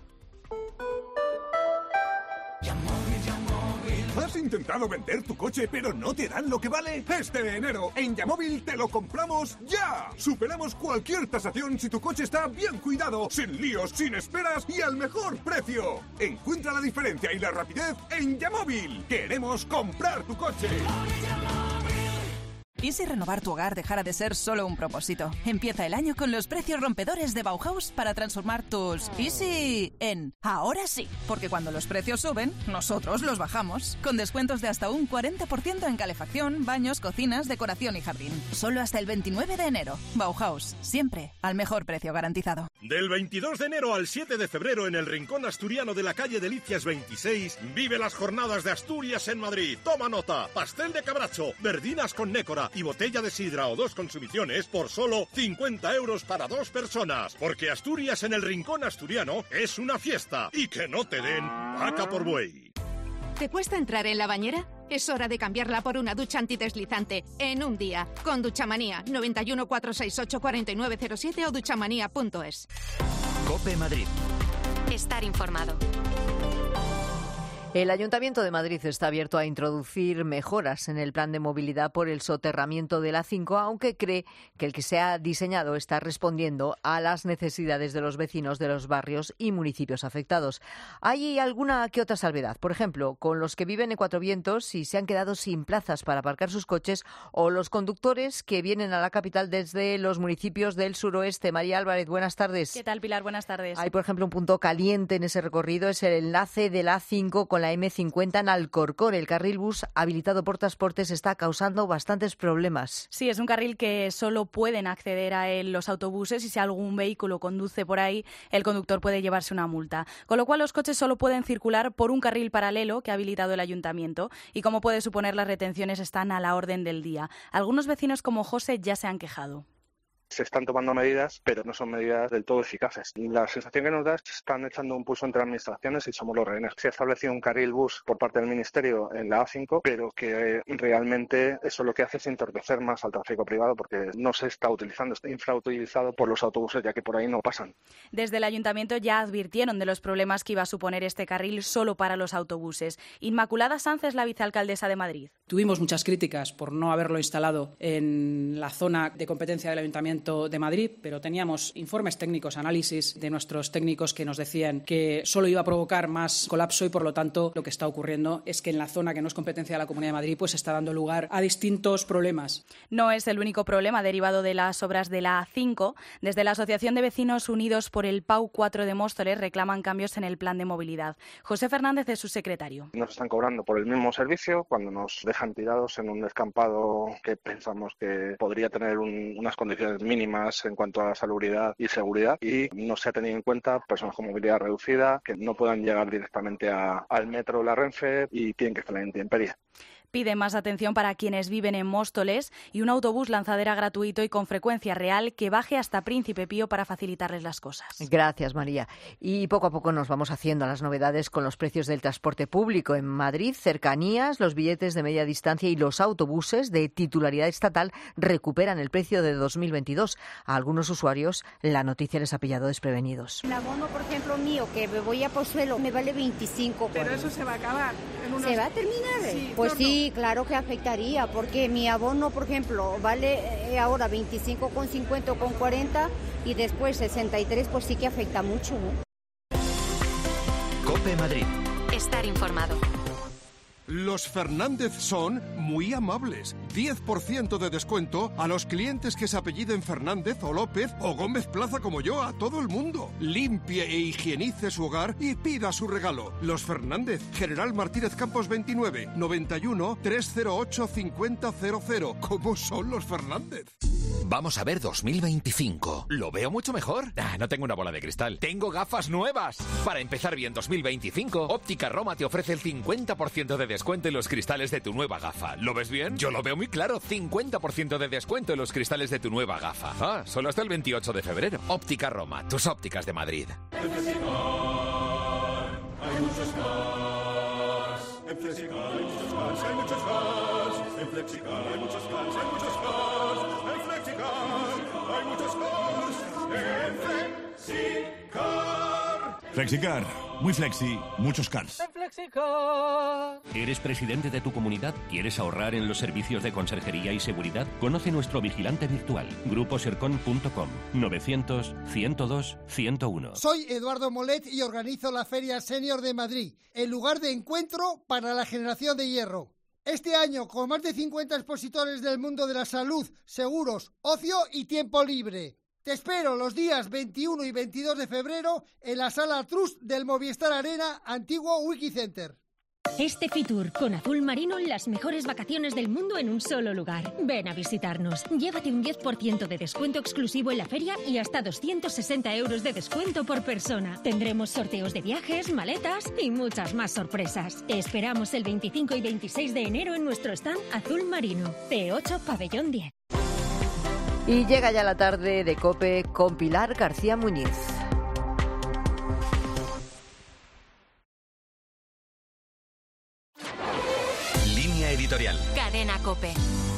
¿Has intentado vender tu coche pero no te dan lo que vale? Este enero en Yamóvil te lo compramos ya. Superamos cualquier tasación si tu coche está bien cuidado, sin líos, sin esperas y al mejor precio. Encuentra la diferencia y la rapidez en Yamóvil. Queremos comprar tu coche. ¿Y si renovar tu hogar dejara de ser solo un propósito? Empieza el año con los precios rompedores de Bauhaus para transformar tus ¿y si? En ahora sí. Porque cuando los precios suben, nosotros los bajamos. Con descuentos de hasta un 40% en calefacción, baños, cocinas, decoración y jardín. Solo hasta el 29 de enero. Bauhaus, siempre al mejor precio garantizado. Del 22 de enero al 7 de febrero en el Rincón Asturiano de la calle Delicias 26, vive las jornadas de Asturias en Madrid. Toma nota. Pastel de cabracho, verdinas con nécora y botella de sidra o 2 consumiciones por solo 50 € para 2 personas. Porque Asturias en el Rincón Asturiano es una fiesta. Y que no te den vaca por buey. ¿Te cuesta entrar en la bañera? Es hora de cambiarla por una ducha antideslizante en un día. Con Duchamanía. 91 468 4907 o duchamanía.es. COPE Madrid. Estar informado. El Ayuntamiento de Madrid está abierto a introducir mejoras en el plan de movilidad por el soterramiento de la A5, aunque cree que el que se ha diseñado está respondiendo a las necesidades de los vecinos de los barrios y municipios afectados. Hay alguna que otra salvedad, por ejemplo, con los que viven en Cuatro Vientos y se han quedado sin plazas para aparcar sus coches, o los conductores que vienen a la capital desde los municipios del suroeste. María Álvarez, buenas tardes. ¿Qué tal, Pilar? Buenas tardes. Hay, por ejemplo, un punto caliente en ese recorrido, es el enlace de la A5 con la M50 en Alcorcón. El carril bus habilitado por Transportes está causando bastantes problemas. Sí, es un carril que solo pueden acceder a él los autobuses y si algún vehículo conduce por ahí, el conductor puede llevarse una multa. Con lo cual los coches solo pueden circular por un carril paralelo que ha habilitado el Ayuntamiento y, como puede suponer, las retenciones están a la orden del día. Algunos vecinos como José ya se han quejado. Se están tomando medidas, pero no son medidas del todo eficaces. La sensación que nos da es que están echando un pulso entre administraciones y somos los rehenes. Se ha establecido un carril bus por parte del Ministerio en la A5, pero que realmente eso lo que hace es entorpecer más al tráfico privado porque no se está utilizando, está infrautilizado por los autobuses, ya que por ahí no pasan. Desde el Ayuntamiento ya advirtieron de los problemas que iba a suponer este carril solo para los autobuses. Inmaculada Sanz es la vicealcaldesa de Madrid. Tuvimos muchas críticas por no haberlo instalado en la zona de competencia del Ayuntamiento de Madrid, pero teníamos informes técnicos, análisis de nuestros técnicos que nos decían que solo iba a provocar más colapso y, por lo tanto, lo que está ocurriendo es que en la zona que no es competencia de la Comunidad de Madrid pues está dando lugar a distintos problemas. No es el único problema derivado de las obras de la A5. Desde la Asociación de Vecinos Unidos por el PAU 4 de Móstoles reclaman cambios en el plan de movilidad. José Fernández es su secretario. Nos están cobrando por el mismo servicio cuando nos dejan tirados en un descampado que pensamos que podría tener unas condiciones mínimas en cuanto a salubridad y seguridad, y no se ha tenido en cuenta personas con movilidad reducida que no puedan llegar directamente al metro o la Renfe y tienen que estar en intemperie. Pide más atención para quienes viven en Móstoles y un autobús lanzadera gratuito y con frecuencia real que baje hasta Príncipe Pío para facilitarles las cosas. Gracias, María. Y poco a poco nos vamos haciendo a las novedades con los precios del transporte público. En Madrid, cercanías, los billetes de media distancia y los autobuses de titularidad estatal recuperan el precio de 2022. A algunos usuarios la noticia les ha pillado desprevenidos. El abono, por ejemplo, mío, que me voy a Pozuelo, me vale 25. Pero eso se va a acabar. ¿Se va a terminar? Sí, pues sí, claro que afectaría, porque mi abono, por ejemplo, vale ahora 25,50 o con 40 y después 63, pues sí que afecta mucho, ¿no? COPE Madrid. Estar informado. Los Fernández son muy amables. 10% de descuento a los clientes que se apelliden Fernández o López o Gómez Plaza como yo, a todo el mundo. Limpie e higienice su hogar y pida su regalo. Los Fernández, General Martínez Campos 29, 91 308 5000. ¿Cómo son los Fernández? Vamos a ver 2025. ¿Lo veo mucho mejor? No tengo una bola de cristal. Tengo gafas nuevas. Para empezar bien 2025, Óptica Roma te ofrece el 50% de descuento en los cristales de tu nueva gafa. ¿Lo ves bien? Yo lo veo muy claro. 50% de descuento en los cristales de tu nueva gafa. Solo hasta el 28 de febrero. Óptica Roma, tus ópticas de Madrid. En Flexicar hay muchos cars. En Flexicar hay muchos cars, hay muchos cars. En Flexicar hay muchos cars, hay muchos cars. En Flexicar hay muchos cars. En Flexicar. Flexicar, muy flexi, muchos cars. ¿Eres presidente de tu comunidad? ¿Quieres ahorrar en los servicios de conserjería y seguridad? Conoce nuestro vigilante virtual, gruposercon.com, 900-102-101. Soy Eduardo Molet y organizo la Feria Senior de Madrid, el lugar de encuentro para la generación de hierro. Este año con más de 50 expositores del mundo de la salud, seguros, ocio y tiempo libre. Te espero los días 21 y 22 de febrero en la Sala Trust del Movistar Arena, antiguo Wikicenter. Este Fitur con azul marino, las mejores vacaciones del mundo en un solo lugar. Ven a visitarnos. Llévate un 10% de descuento exclusivo en la feria y hasta 260 euros de descuento por persona. Tendremos sorteos de viajes, maletas y muchas más sorpresas. Te esperamos el 25 y 26 de enero en nuestro stand azul marino. T8 Pabellón 10. Y llega ya la tarde de COPE con Pilar García Muñiz. Editorial. Cadena COPE.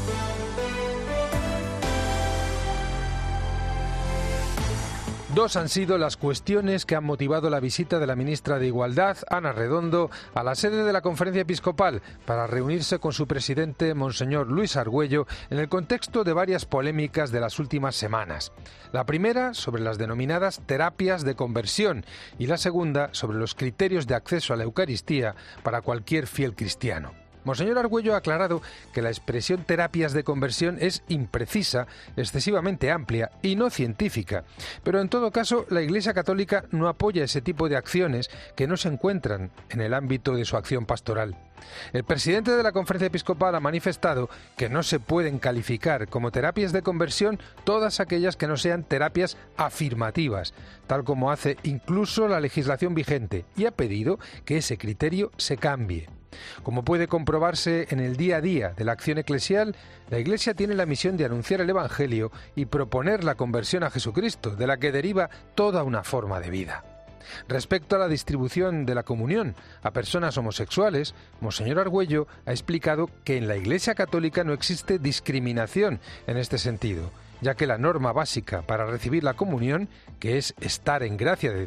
Dos han sido las cuestiones que han motivado la visita de la ministra de Igualdad, Ana Redondo, a la sede de la Conferencia Episcopal para reunirse con su presidente, Monseñor Luis Argüello, en el contexto de varias polémicas de las últimas semanas. La primera sobre las denominadas terapias de conversión y la segunda sobre los criterios de acceso a la Eucaristía para cualquier fiel cristiano. Monseñor Argüello ha aclarado que la expresión terapias de conversión es imprecisa, excesivamente amplia y no científica, pero en todo caso la Iglesia Católica no apoya ese tipo de acciones que no se encuentran en el ámbito de su acción pastoral. El presidente de la Conferencia Episcopal ha manifestado que no se pueden calificar como terapias de conversión todas aquellas que no sean terapias afirmativas, tal como hace incluso la legislación vigente, y ha pedido que ese criterio se cambie. Como puede comprobarse en el día a día de la acción eclesial, la Iglesia tiene la misión de anunciar el Evangelio y proponer la conversión a Jesucristo, de la que deriva toda una forma de vida. Respecto a la distribución de la comunión a personas homosexuales, Monseñor Argüello ha explicado que en la Iglesia Católica no existe discriminación en este sentido, ya que la norma básica para recibir la comunión, que es estar en gracia de